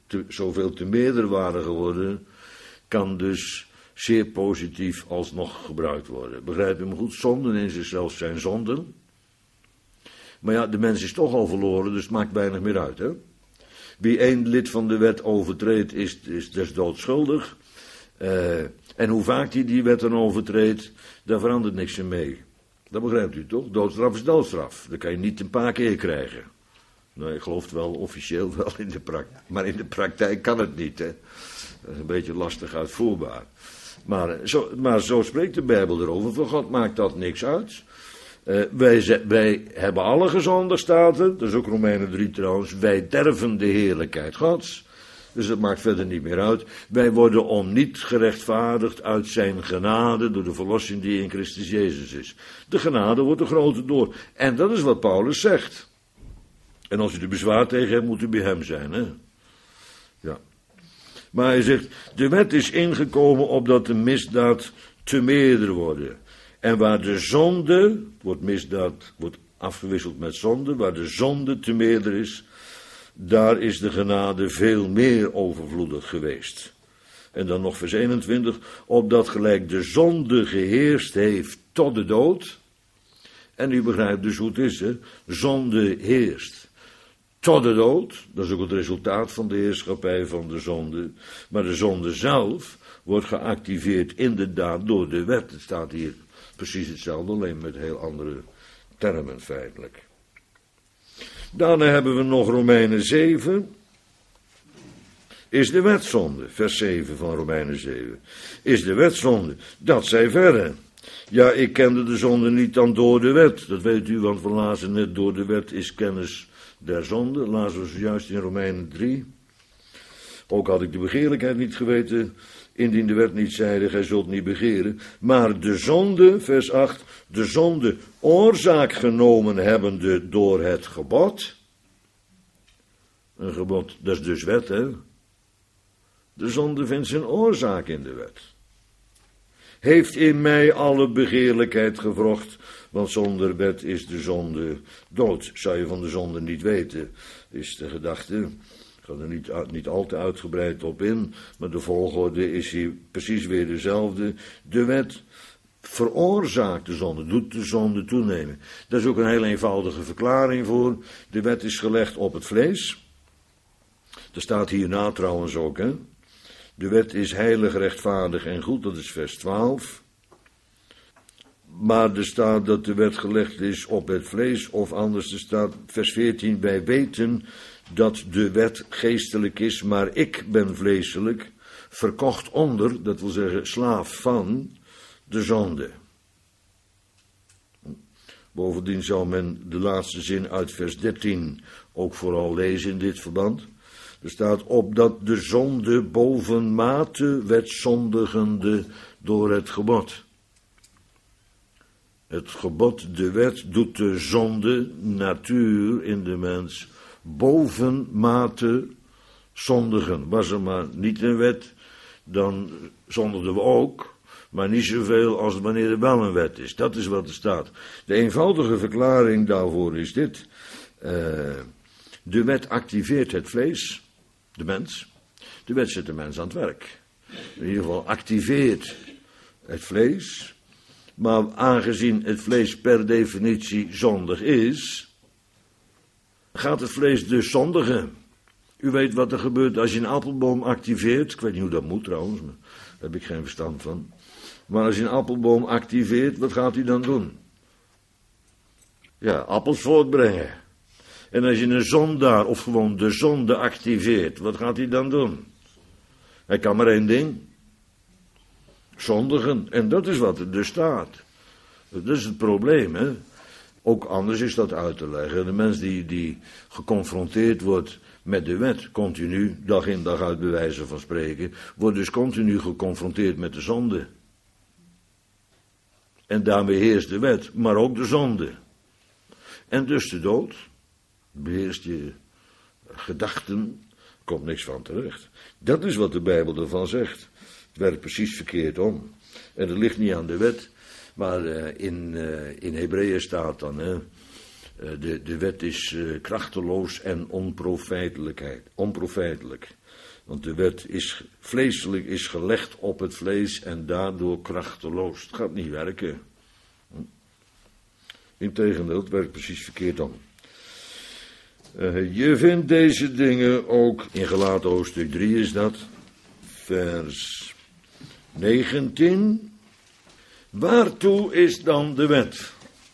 te, zoveel te meerderwaardig geworden, kan dus zeer positief alsnog gebruikt worden. Begrijp je me goed? Zonden in zichzelf zijn zonden. Maar ja, de mens is toch al verloren, dus het maakt weinig meer uit. Hè? Wie één lid van de wet overtreedt, is, is des doods schuldig. Uh, en hoe vaak hij die wet dan overtreedt, daar verandert niks in mee. Dat begrijpt u toch? Doodstraf is doodstraf. Dat kan je niet een paar keer krijgen. Nou, ik geloof het wel officieel wel in de praktijk. Maar in de praktijk kan het niet. Hè? Dat is een beetje lastig uitvoerbaar. Maar zo, maar zo spreekt de Bijbel erover. Voor God maakt dat niks uit. Uh, wij, wij hebben alle gezondigd, staat er. Dat is ook Romeinen drie trouwens. Wij derven de heerlijkheid Gods. Dus dat maakt verder niet meer uit. Wij worden om niet gerechtvaardigd uit zijn genade door de verlossing die in Christus Jezus is. De genade wordt er groter door. En dat is wat Paulus zegt. En als u er bezwaar tegen hebt, moet u bij hem zijn. Hè? Ja. Maar hij zegt, de wet is ingekomen opdat de misdaad te meerder wordt. En waar de zonde, wordt misdaad wordt afgewisseld met zonde, waar de zonde te meerder is, daar is de genade veel meer overvloedig geweest. En dan nog vers eenentwintig, opdat gelijk de zonde geheerst heeft tot de dood. En u begrijpt dus hoe het is, hè? Zonde heerst tot de dood. Dat is ook het resultaat van de heerschappij van de zonde. Maar de zonde zelf wordt geactiveerd inderdaad door de wet. Het staat hier precies hetzelfde, alleen met heel andere termen feitelijk. Daarna hebben we nog Romeinen zeven. Is de wet zonde? Vers zeven van Romeinen zeven. Is de wet zonde? Dat zij verre. Ja, ik kende de zonde niet dan door de wet. Dat weet u, want we lazen net, door de wet is kennis der zonde. Lazen we zojuist in Romeinen drie. Ook had ik de begeerlijkheid niet geweten, indien de wet niet zeide, gij zult niet begeren. Maar de zonde, vers acht, de zonde oorzaak genomen hebbende door het gebod. Een gebod, dat is dus wet, hè. De zonde vindt zijn oorzaak in de wet. Heeft in mij alle begeerlijkheid gewrocht, want zonder wet is de zonde dood. Zou je van de zonde niet weten, is de gedachte. Ik ga er niet, niet al te uitgebreid op in, maar de volgorde is hier precies weer dezelfde. De wet veroorzaakt de zonde, doet de zonde toenemen. Daar is ook een heel eenvoudige verklaring voor. De wet is gelegd op het vlees. Dat staat hierna trouwens ook, hè. De wet is heilig, rechtvaardig en goed, dat is vers twaalf. Maar er staat dat de wet gelegd is op het vlees, of anders, er staat vers veertien, wij weten dat de wet geestelijk is, maar ik ben vleeselijk, verkocht onder, dat wil zeggen slaaf van, de zonde. Bovendien zou men de laatste zin uit vers dertien ook vooral lezen in dit verband. Er staat opdat de zonde bovenmate werd zondigende door het gebod. Het gebod, de wet, doet de zonde, natuur in de mens, bovenmate zondigen. Was er maar niet een wet, dan zondigden we ook, maar niet zoveel als wanneer er wel een wet is. Dat is wat er staat. De eenvoudige verklaring daarvoor is dit. Uh, de wet activeert het vlees, de mens. De wet zet de mens aan het werk. In ieder geval activeert het vlees. Maar aangezien het vlees per definitie zondig is, gaat het vlees dus zondigen. U weet wat er gebeurt als je een appelboom activeert. Ik weet niet hoe dat moet trouwens, maar daar heb ik geen verstand van. Maar als je een appelboom activeert, wat gaat hij dan doen? Ja, appels voortbrengen. En als je een zondaar, of gewoon de zonde activeert, wat gaat hij dan doen? Hij kan maar één ding. Zondigen. En dat is wat er dus staat. Dat is het probleem, hè. Ook anders is dat uit te leggen. De mens die, die geconfronteerd wordt met de wet, continu, dag in dag uit bij wijze van spreken, wordt dus continu geconfronteerd met de zonde. En daarmee heerst de wet, maar ook de zonde. En dus de dood. Beheerst je gedachten, komt niks van terecht. Dat is wat de Bijbel ervan zegt. Het werkt precies verkeerd om. En dat ligt niet aan de wet, maar uh, in, uh, in Hebreeën staat dan, hè, uh, de, de wet is uh, krachteloos en onprofijtelijkheid, onprofijtelijk. Want de wet is vleeselijk, is gelegd op het vlees en daardoor krachteloos. Het gaat niet werken. Integendeel, het werkt precies verkeerd om. Uh, je vindt deze dingen ook in Galaten hoofdstuk drie is dat, vers negentien. Waartoe is dan de wet?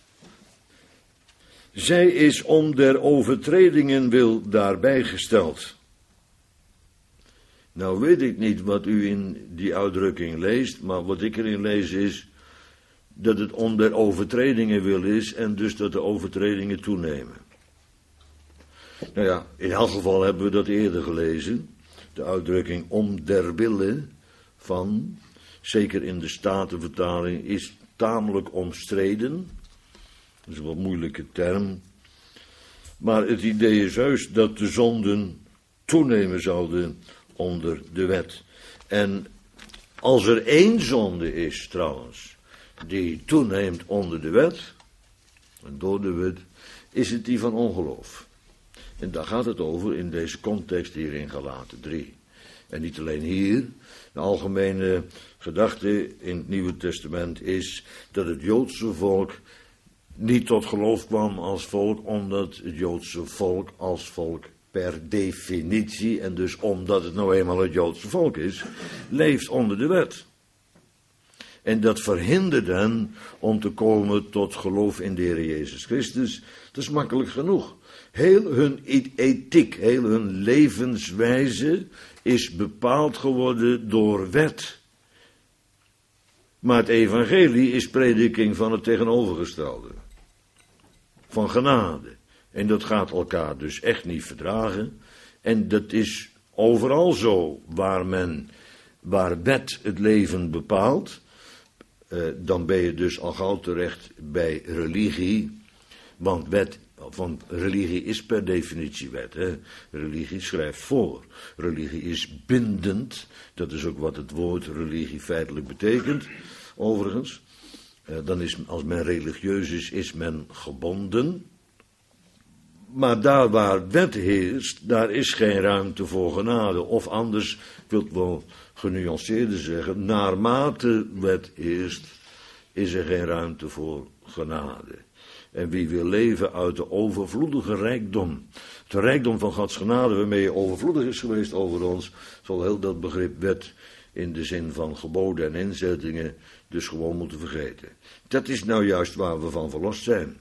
Zij is om der overtredingen wil daarbij gesteld. Nou weet ik niet wat u in die uitdrukking leest, maar wat ik erin lees is dat het om der overtredingen wil is en dus dat de overtredingen toenemen. Nou ja, in elk geval hebben we dat eerder gelezen. De uitdrukking om der wille van, zeker in de Statenvertaling, is tamelijk omstreden. Dat is een wat moeilijke term. Maar het idee is juist dat de zonden toenemen zouden onder de wet. En als er één zonde is trouwens, die toeneemt onder de wet, en door de wet, is het die van ongeloof. En daar gaat het over in deze context hier in Galaten drie. En niet alleen hier, de algemene gedachte in het Nieuwe Testament is dat het Joodse volk niet tot geloof kwam als volk, omdat het Joodse volk als volk per definitie, en dus omdat het nou eenmaal het Joodse volk is, leeft onder de wet. En dat verhindert hen om te komen tot geloof in de Heer Jezus Christus. Dat is makkelijk genoeg. Heel hun ethiek, heel hun levenswijze is bepaald geworden door wet. Maar het evangelie is prediking van het tegenovergestelde. Van genade. En dat gaat elkaar dus echt niet verdragen. En dat is overal zo waar men, waar wet het leven bepaalt. Uh, dan ben je dus al gauw terecht bij religie. Want wet, van religie is per definitie wet. Hè? Religie schrijft voor. Religie is bindend. Dat is ook wat het woord religie feitelijk betekent. Overigens. Uh, dan is, als men religieus is, is men gebonden. Maar daar waar wet heerst, daar is geen ruimte voor genade. Of anders, ik wil het wel genuanceerder zeggen, naarmate wet heerst, is er geen ruimte voor genade. En wie wil leven uit de overvloedige rijkdom, de rijkdom van Gods genade waarmee overvloedig is geweest over ons, zal heel dat begrip wet in de zin van geboden en inzettingen dus gewoon moeten vergeten. Dat is nou juist waar we van verlost zijn.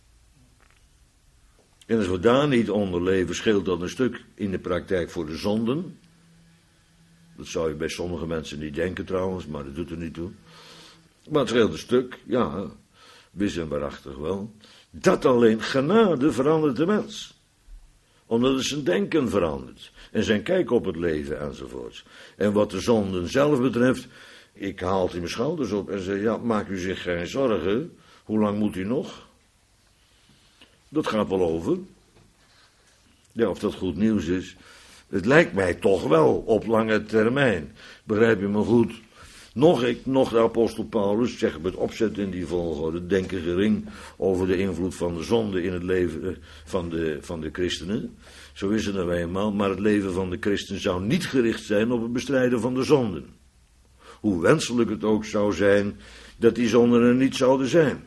En als we daar niet onder leven, scheelt dat een stuk in de praktijk voor de zonden. Dat zou je bij sommige mensen niet denken trouwens, maar dat doet er niet toe. Maar het scheelt een stuk, ja, wis en waarachtig wel. Dat alleen genade verandert de mens. Omdat het zijn denken verandert. En zijn kijk op het leven enzovoorts. En wat de zonden zelf betreft, ik haal die mijn schouders op en zeg, ja, maak u zich geen zorgen. Hoe lang moet u nog? Dat gaat wel over. Ja, of dat goed nieuws is. Het lijkt mij toch wel op lange termijn. Begrijp je me goed? Nog ik, nog de apostel Paulus, zeg ik met opzet in die volgorde, denken gering over de invloed van de zonde in het leven van de, van de christenen. Zo is het nou eenmaal, maar het leven van de christen zou niet gericht zijn op het bestrijden van de zonden. Hoe wenselijk het ook zou zijn dat die zonden er niet zouden zijn.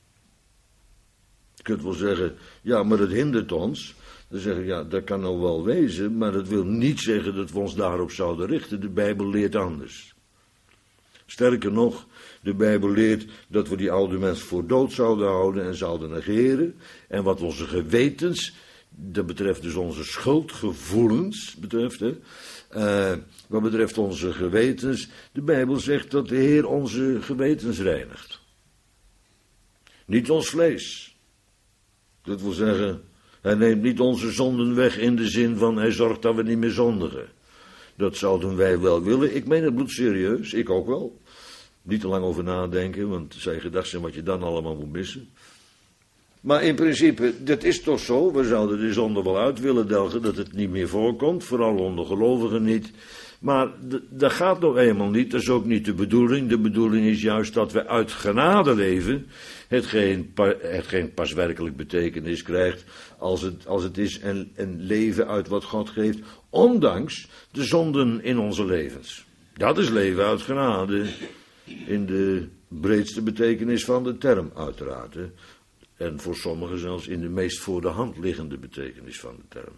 Je kunt wel zeggen, ja, maar dat hindert ons. Dan zeg ik, ja, dat kan nou wel wezen, maar dat wil niet zeggen dat we ons daarop zouden richten. De Bijbel leert anders. Sterker nog, de Bijbel leert dat we die oude mens voor dood zouden houden en zouden negeren. En wat onze gewetens, dat betreft dus onze schuldgevoelens, betreft, hè, uh, wat betreft onze gewetens, de Bijbel zegt dat de Heer onze gewetens reinigt. Niet ons vlees. Dat wil zeggen, hij neemt niet onze zonden weg in de zin van hij zorgt dat we niet meer zondigen. Dat zouden wij wel willen. Ik meen het bloedserieus, ik ook wel. Niet te lang over nadenken, want het zijn gedachten wat je dan allemaal moet missen. Maar in principe, dat is toch zo. We zouden de zonde wel uit willen delgen, dat het niet meer voorkomt. Vooral onder gelovigen niet. Maar d- dat gaat nog eenmaal niet. Dat is ook niet de bedoeling. De bedoeling is juist dat we uit genade leven. Hetgeen, pa- hetgeen pas werkelijk betekenis krijgt. Als het, als het is een, een leven uit wat God geeft. Ondanks de zonden in onze levens. Dat is leven uit genade. In de breedste betekenis van de term, uiteraard. Hè. En voor sommigen zelfs in de meest voor de hand liggende betekenis van de term.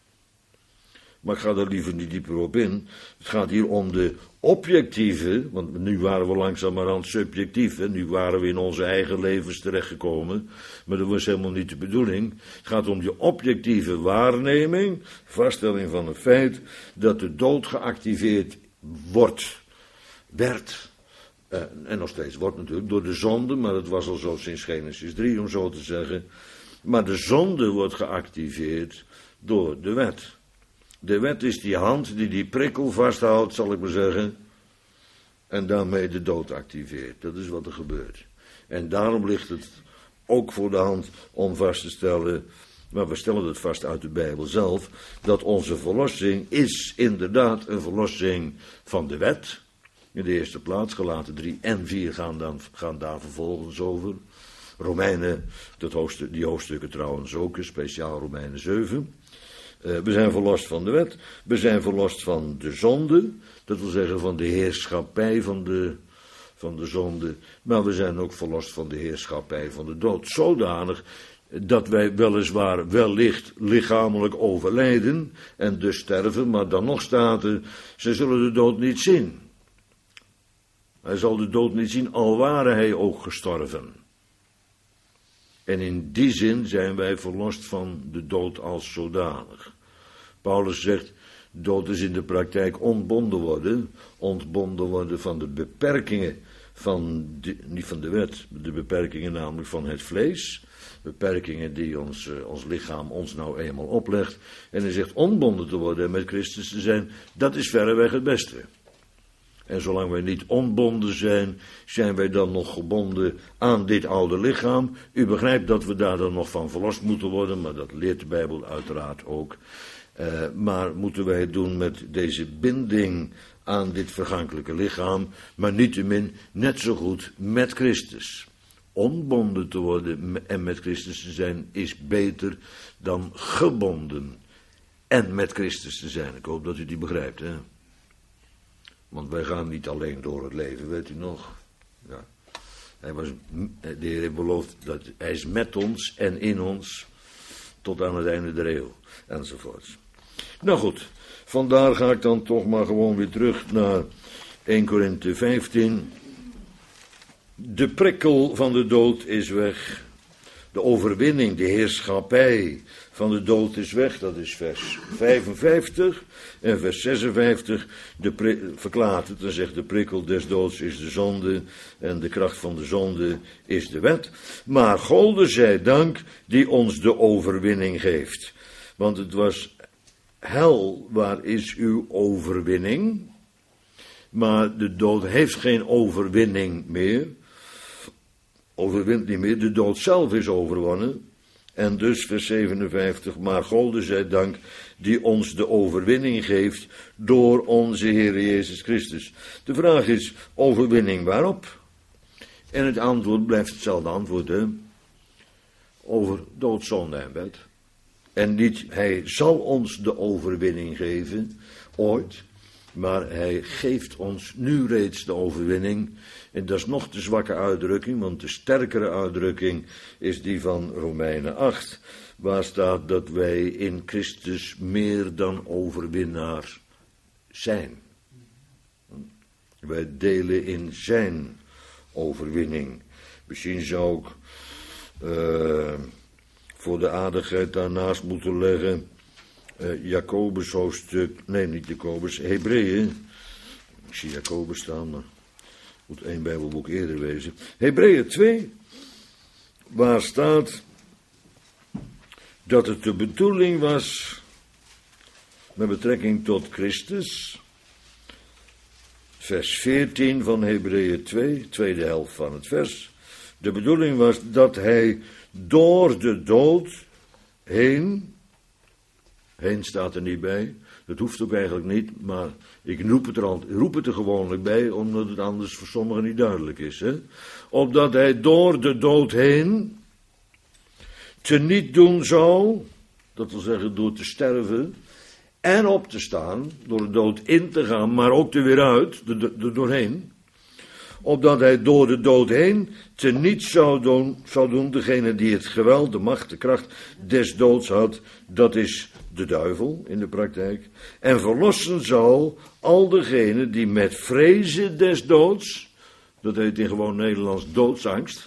Maar ik ga daar liever niet dieper op in. Het gaat hier om de objectieve, want nu waren we langzamerhand subjectief. Hè? Nu waren we in onze eigen levens terechtgekomen. Maar dat was helemaal niet de bedoeling. Het gaat om die objectieve waarneming, vaststelling van het feit dat de dood geactiveerd wordt, werd. Uh, en nog steeds wordt natuurlijk door de zonde, maar dat was al zo sinds Genesis drie om zo te zeggen. Maar de zonde wordt geactiveerd door de wet. De wet is die hand die die prikkel vasthoudt, zal ik maar zeggen, en daarmee de dood activeert. Dat is wat er gebeurt. En daarom ligt het ook voor de hand om vast te stellen, maar we stellen het vast uit de Bijbel zelf, dat onze verlossing is inderdaad een verlossing van de wet. In de eerste plaats, Galaten drie en vier gaan, dan, gaan daar vervolgens over. Romeinen, dat hoofdstuk, die hoofdstukken trouwens ook, speciaal Romeinen zeven. Uh, we zijn verlost van de wet, we zijn verlost van de zonde, dat wil zeggen van de heerschappij van de, van de zonde, maar we zijn ook verlost van de heerschappij van de dood, zodanig dat wij weliswaar wellicht lichamelijk overlijden en dus sterven, maar dan nog staat er, ze zullen de dood niet zien. Hij zal de dood niet zien, al ware hij ook gestorven. En in die zin zijn wij verlost van de dood als zodanig. Paulus zegt, dood is in de praktijk ontbonden worden, ontbonden worden van de beperkingen van, de, niet van de wet, de beperkingen namelijk van het vlees, beperkingen die ons, uh, ons lichaam ons nou eenmaal oplegt. En hij zegt, ontbonden te worden en met Christus te zijn, dat is verreweg het beste. En zolang wij niet ontbonden zijn, zijn wij dan nog gebonden aan dit oude lichaam. U begrijpt dat we daar dan nog van verlost moeten worden, maar dat leert de Bijbel uiteraard ook. Uh, maar moeten wij het doen met deze binding aan dit vergankelijke lichaam, maar niettemin net zo goed met Christus. Ontbonden te worden en met Christus te zijn is beter dan gebonden en met Christus te zijn. Ik hoop dat u die begrijpt, hè. Want wij gaan niet alleen door het leven, weet u nog? Ja. Hij was, de Heer heeft beloofd dat hij is met ons en in ons tot aan het einde der eeuw, enzovoorts. Nou goed, vandaar ga ik dan toch maar gewoon weer terug naar eerste Korinthe vijftien. De prikkel van de dood is weg. De overwinning, de heerschappij van de dood is weg. Dat is vers vijfenvijftig. En vers zesenvijftig de pri- verklaart het en zegt de prikkel des doods is de zonde. En de kracht van de zonde is de wet. Maar Golde zij dank die ons de overwinning geeft. Want het was hel, waar is uw overwinning? Maar de dood heeft geen overwinning meer. Overwint niet meer, de dood zelf is overwonnen. En dus vers zevenenvijftig, maar Golde zij dank die ons de overwinning geeft door onze Heer Jezus Christus. De vraag is, overwinning waarop? En het antwoord blijft hetzelfde antwoord, hè? Over dood, zonde en wet. En niet, hij zal ons de overwinning geven, ooit, maar hij geeft ons nu reeds de overwinning. En dat is nog de zwakke uitdrukking, want de sterkere uitdrukking is die van Romeinen acht, waar staat dat wij in Christus meer dan overwinnaar zijn. Wij delen in zijn overwinning. Misschien zou ik uh, voor de aardigheid daarnaast moeten leggen uh, Jacobus hoofdstuk, nee niet Jacobus, Hebreeën. Ik zie Jacobus staan, maar moet één Bijbelboek eerder wezen. Hebreeën twee, waar staat dat het de bedoeling was met betrekking tot Christus. Vers veertien van Hebreeën twee, tweede helft van het vers. De bedoeling was dat hij door de dood heen, heen staat er niet bij, dat hoeft ook eigenlijk niet, maar ik roep het er, al, roep het er gewoonlijk bij, omdat het anders voor sommigen niet duidelijk is. Hè? Opdat hij door de dood heen teniet doen zou, dat wil zeggen door te sterven en op te staan, door de dood in te gaan, maar ook er weer uit, er doorheen, opdat hij door de dood heen teniet zou doen, zou doen degene die het geweld, de macht, de kracht des doods had, dat is de duivel in de praktijk, en verlossen zou al degenen die met vrezen des doods, dat heet in gewoon Nederlands doodsangst,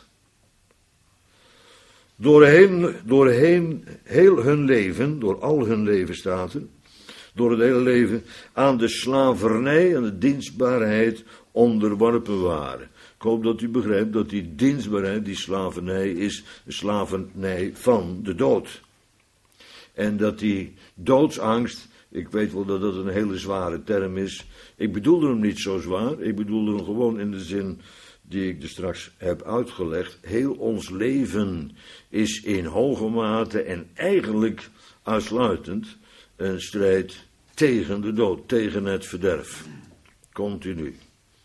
doorheen, doorheen heel hun leven, door al hun leven staat er, door het hele leven aan de slavernij en de dienstbaarheid onderworpen waren. Ik hoop dat u begrijpt dat die dienstbaarheid, die slavernij, is de slavernij van de dood. En dat die doodsangst, ik weet wel dat dat een hele zware term is, ik bedoelde hem niet zo zwaar, ik bedoelde hem gewoon in de zin die ik er straks heb uitgelegd. Heel ons leven is in hoge mate en eigenlijk uitsluitend een strijd tegen de dood, tegen het verderf. Continu.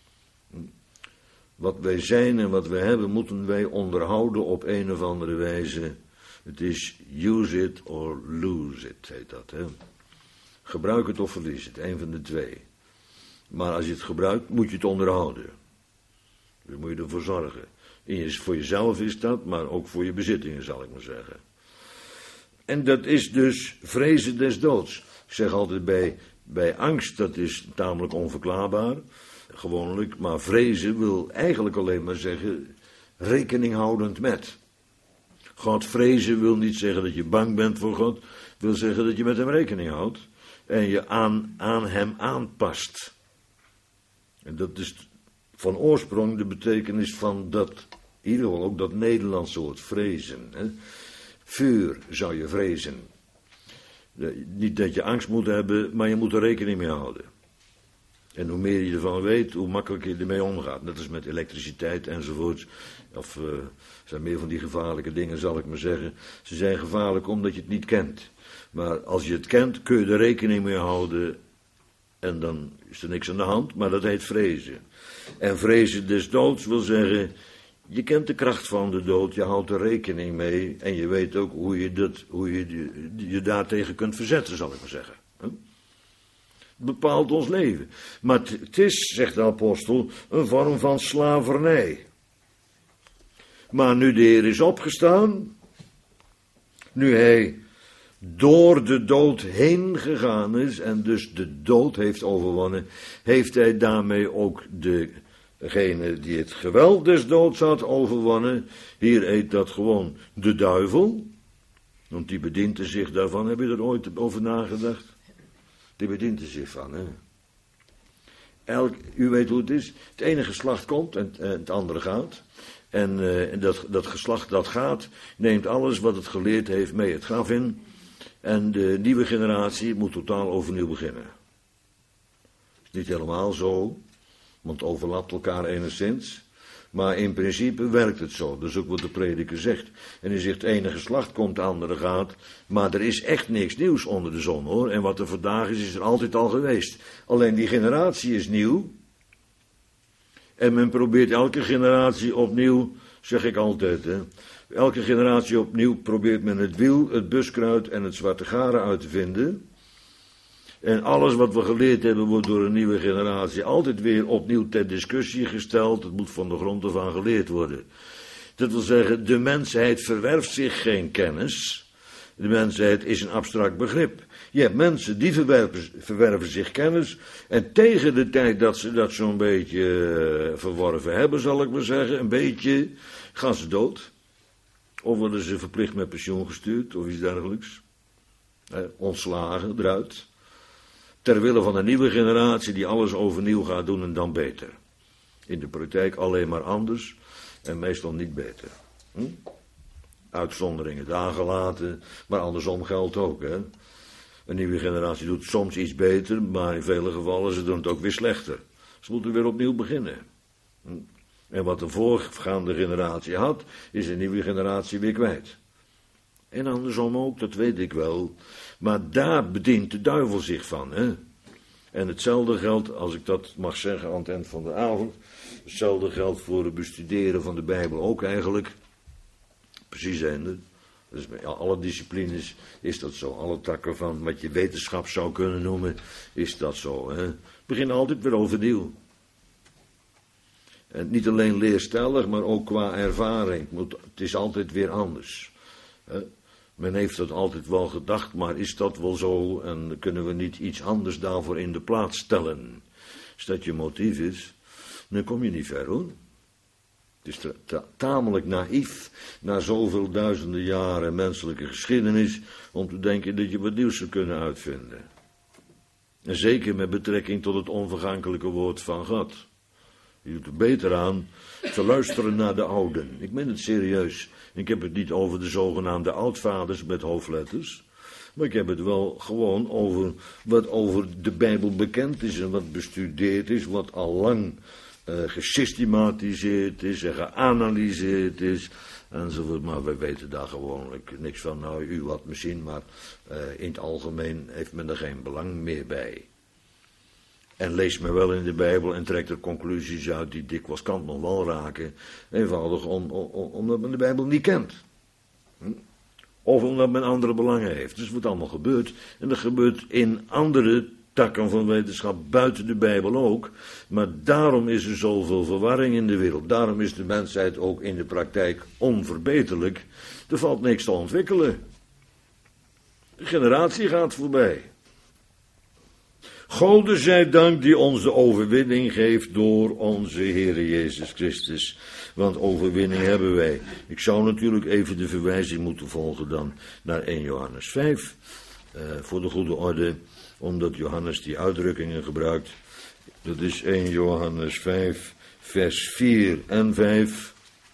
Wat wij zijn en wat wij hebben, moeten wij onderhouden op een of andere wijze. Het is use it or lose it, heet dat. Hè? Gebruik het of verlies het, een van de twee. Maar als je het gebruikt, moet je het onderhouden. Daar moet je ervoor zorgen. In, voor jezelf is dat, maar ook voor je bezittingen, zal ik maar zeggen. En dat is dus vrezen des doods. Ik zeg altijd bij, bij angst, dat is tamelijk onverklaarbaar, gewoonlijk, maar vrezen wil eigenlijk alleen maar zeggen, rekening houdend met. God vrezen wil niet zeggen dat je bang bent voor God, wil zeggen dat je met hem rekening houdt en je aan, aan hem aanpast. En dat is van oorsprong de betekenis van dat, in ieder geval ook dat Nederlandse woord vrezen. Hè. Vuur zou je vrezen. Niet dat je angst moet hebben, maar je moet er rekening mee houden. En hoe meer je ervan weet, hoe makkelijker je ermee omgaat. Net als met elektriciteit enzovoort. Of uh, zijn meer van die gevaarlijke dingen, zal ik maar zeggen. Ze zijn gevaarlijk omdat je het niet kent. Maar als je het kent, kun je er rekening mee houden. En dan is er niks aan de hand, maar dat heet vrezen. En vrezen des doods wil zeggen, je kent de kracht van de dood, je houdt er rekening mee. En je weet ook hoe je, dat, hoe je je, je daartegen kunt verzetten, zal ik maar zeggen. Het bepaalt ons leven. Maar het is, zegt de apostel, een vorm van slavernij. Maar nu de Heer is opgestaan, nu hij door de dood heen gegaan is en dus de dood heeft overwonnen, heeft hij daarmee ook degene die het geweld des doods had overwonnen. Hier heet dat gewoon de duivel, want die bedient er zich daarvan. Heb je er ooit over nagedacht? Die bedient er zich van, hè. Elk, u weet hoe het is, het ene geslacht komt en, en het andere gaat. En uh, dat, dat geslacht dat gaat, neemt alles wat het geleerd heeft mee het graf in. En de nieuwe generatie moet totaal overnieuw beginnen. Dat is niet helemaal zo, want het overlapt elkaar enigszins. Maar in principe werkt het zo, dat is ook wat de prediker zegt. En hij zegt, het ene geslacht komt, het andere gaat. Maar er is echt niks nieuws onder de zon, hoor. En wat er vandaag is, is er altijd al geweest. Alleen die generatie is nieuw. En men probeert elke generatie opnieuw, zeg ik altijd, hè. Elke generatie opnieuw probeert men het wiel, het buskruid en het zwarte garen uit te vinden. En alles wat we geleerd hebben wordt door een nieuwe generatie altijd weer opnieuw ter discussie gesteld. Het moet van de grond af aan geleerd worden. Dat wil zeggen, de mensheid verwerft zich geen kennis. De mensheid is een abstract begrip. Je hebt mensen die verwerven, verwerven zich kennis. En tegen de tijd dat ze dat zo'n beetje uh, verworven hebben, zal ik maar zeggen, een beetje, gaan ze dood. Of worden ze verplicht met pensioen gestuurd, of iets dergelijks. Eh, ontslagen eruit. Ter wille van een nieuwe generatie die alles overnieuw gaat doen en dan beter. In de praktijk alleen maar anders en meestal niet beter. Hm? Uitzonderingen daar gelaten, maar andersom geldt ook. Hè? Een nieuwe generatie doet soms iets beter, maar in vele gevallen ze doen het ook weer slechter. Ze moeten weer opnieuw beginnen. Hm? En wat de voorgaande generatie had, is een nieuwe generatie weer kwijt. En andersom ook, dat weet ik wel. Maar daar bedient de duivel zich van, hè. En hetzelfde geldt, als ik dat mag zeggen aan het eind van de avond, hetzelfde geldt voor het bestuderen van de Bijbel ook eigenlijk. Precies einde. Dus bij alle disciplines is dat zo. Alle takken van wat je wetenschap zou kunnen noemen, is dat zo. Hè? Begin altijd weer overnieuw. En niet alleen leerstellig, maar ook qua ervaring. Het is altijd weer anders. Hè? Men heeft dat altijd wel gedacht, maar is dat wel zo? En kunnen we niet iets anders daarvoor in de plaats stellen? Als dat je motief is, dan kom je niet ver, hoor. Het is ta- ta- tamelijk naïef, na zoveel duizenden jaren menselijke geschiedenis, om te denken dat je wat nieuws zou kunnen uitvinden. En zeker met betrekking tot het onvergankelijke woord van God. Je doet er beter aan te luisteren naar de ouden. Ik meen het serieus. Ik heb het niet over de zogenaamde oudvaders met hoofdletters, maar ik heb het wel gewoon over wat over de Bijbel bekend is en wat bestudeerd is, wat al lang uh, gesystematiseerd is en geanalyseerd is, enzovoort. Maar wij weten daar gewoonlijk niks van. Nou, u wat misschien, maar uh, in het algemeen heeft men er geen belang meer bij. En leest men wel in de Bijbel en trekt er conclusies uit die dikwijls kant nog wel raken. Eenvoudig om, om, omdat men de Bijbel niet kent. Hm? Of omdat men andere belangen heeft. Dus wat allemaal gebeurt. En dat gebeurt in andere takken van wetenschap buiten de Bijbel ook. Maar daarom is er zoveel verwarring in de wereld. Daarom is de mensheid ook in de praktijk onverbeterlijk. Er valt niks te ontwikkelen. De generatie gaat voorbij. Gode zij dank die ons de overwinning geeft door onze Heer Jezus Christus. Want overwinning hebben wij. Ik zou natuurlijk even de verwijzing moeten volgen dan naar eerste Johannes vijf. Uh, voor de goede orde, omdat Johannes die uitdrukkingen gebruikt. Dat is eerste Johannes vijf, vers vier en vijf.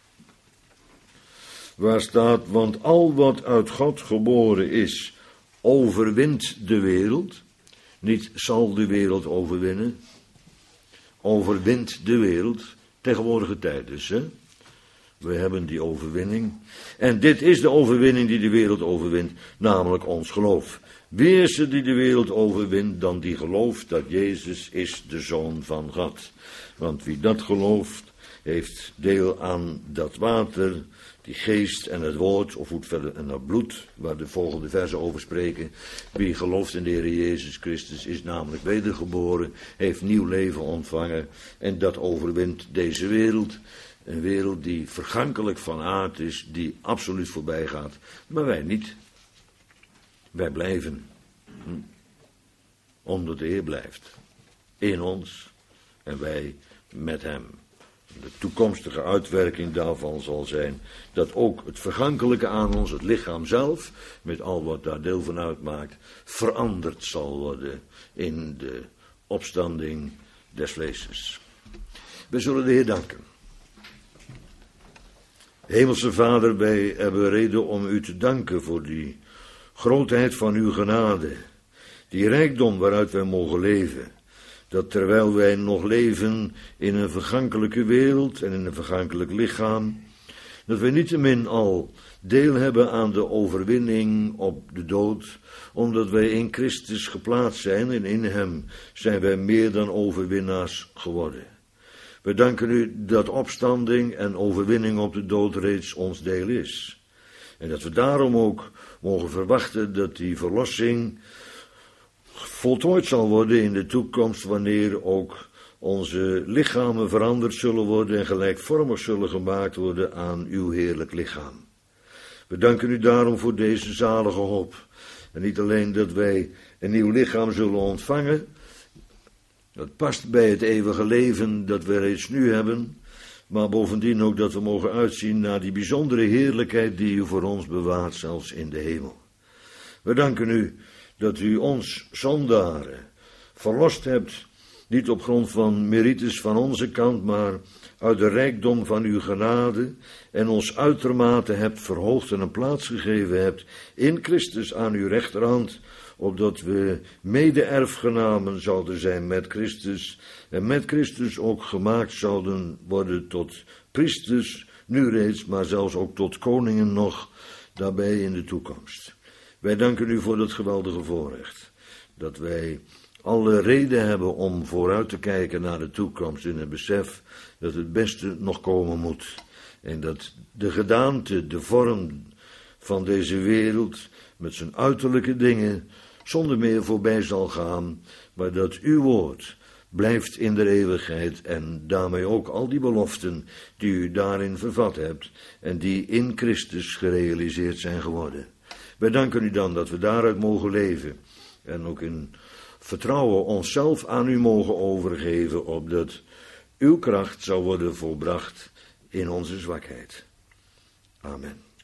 Waar staat, want al wat uit God geboren is, overwint de wereld. Niet zal de wereld overwinnen. Overwint de wereld. Tegenwoordige tijd dus, hè. We hebben die overwinning. En dit is de overwinning die de wereld overwint, namelijk ons geloof. Wie is er die de wereld overwint dan die gelooft dat Jezus is de Zoon van God? Want wie dat gelooft, heeft deel aan dat water, die geest en het woord, of hoe verder, en dat bloed, waar de volgende versen over spreken. Wie gelooft in de Heer Jezus Christus is namelijk wedergeboren, heeft nieuw leven ontvangen en dat overwint deze wereld. Een wereld die vergankelijk van aard is, die absoluut voorbij gaat, maar wij niet. Wij blijven, hm? omdat de Heer blijft in ons en wij met hem. De toekomstige uitwerking daarvan zal zijn dat ook het vergankelijke aan ons, het lichaam zelf, met al wat daar deel van uitmaakt, veranderd zal worden in de opstanding des vleeses. We zullen de Heer danken. Hemelse Vader, wij hebben reden om u te danken voor die grootheid van uw genade, die rijkdom waaruit wij mogen leven. Dat terwijl wij nog leven in een vergankelijke wereld en in een vergankelijk lichaam, dat wij niettemin al deel hebben aan de overwinning op de dood, omdat wij in Christus geplaatst zijn en in hem zijn wij meer dan overwinnaars geworden. We danken u dat opstanding en overwinning op de dood reeds ons deel is. En dat we daarom ook mogen verwachten dat die verlossing voltooid zal worden in de toekomst, wanneer ook onze lichamen veranderd zullen worden en gelijkvormig zullen gemaakt worden aan uw heerlijk lichaam. We danken u daarom voor deze zalige hoop. En niet alleen dat wij een nieuw lichaam zullen ontvangen, dat past bij het eeuwige leven dat we reeds nu hebben, maar bovendien ook dat we mogen uitzien naar die bijzondere heerlijkheid die u voor ons bewaart, zelfs in de hemel. We danken u dat u ons zondaren verlost hebt, niet op grond van merites van onze kant, maar uit de rijkdom van uw genade, en ons uitermate hebt verhoogd en een plaats gegeven hebt in Christus aan uw rechterhand, opdat we mede-erfgenamen zouden zijn met Christus en met Christus ook gemaakt zouden worden tot priesters, nu reeds, maar zelfs ook tot koningen nog, daarbij in de toekomst. Wij danken u voor dat geweldige voorrecht, dat wij alle reden hebben om vooruit te kijken naar de toekomst in het besef dat het beste nog komen moet. En dat de gedaante, de vorm van deze wereld met zijn uiterlijke dingen zonder meer voorbij zal gaan, maar dat uw woord blijft in de eeuwigheid en daarmee ook al die beloften die u daarin vervat hebt en die in Christus gerealiseerd zijn geworden. Wij danken u dan dat we daaruit mogen leven en ook in vertrouwen onszelf aan u mogen overgeven, opdat uw kracht zal worden volbracht in onze zwakheid. Amen.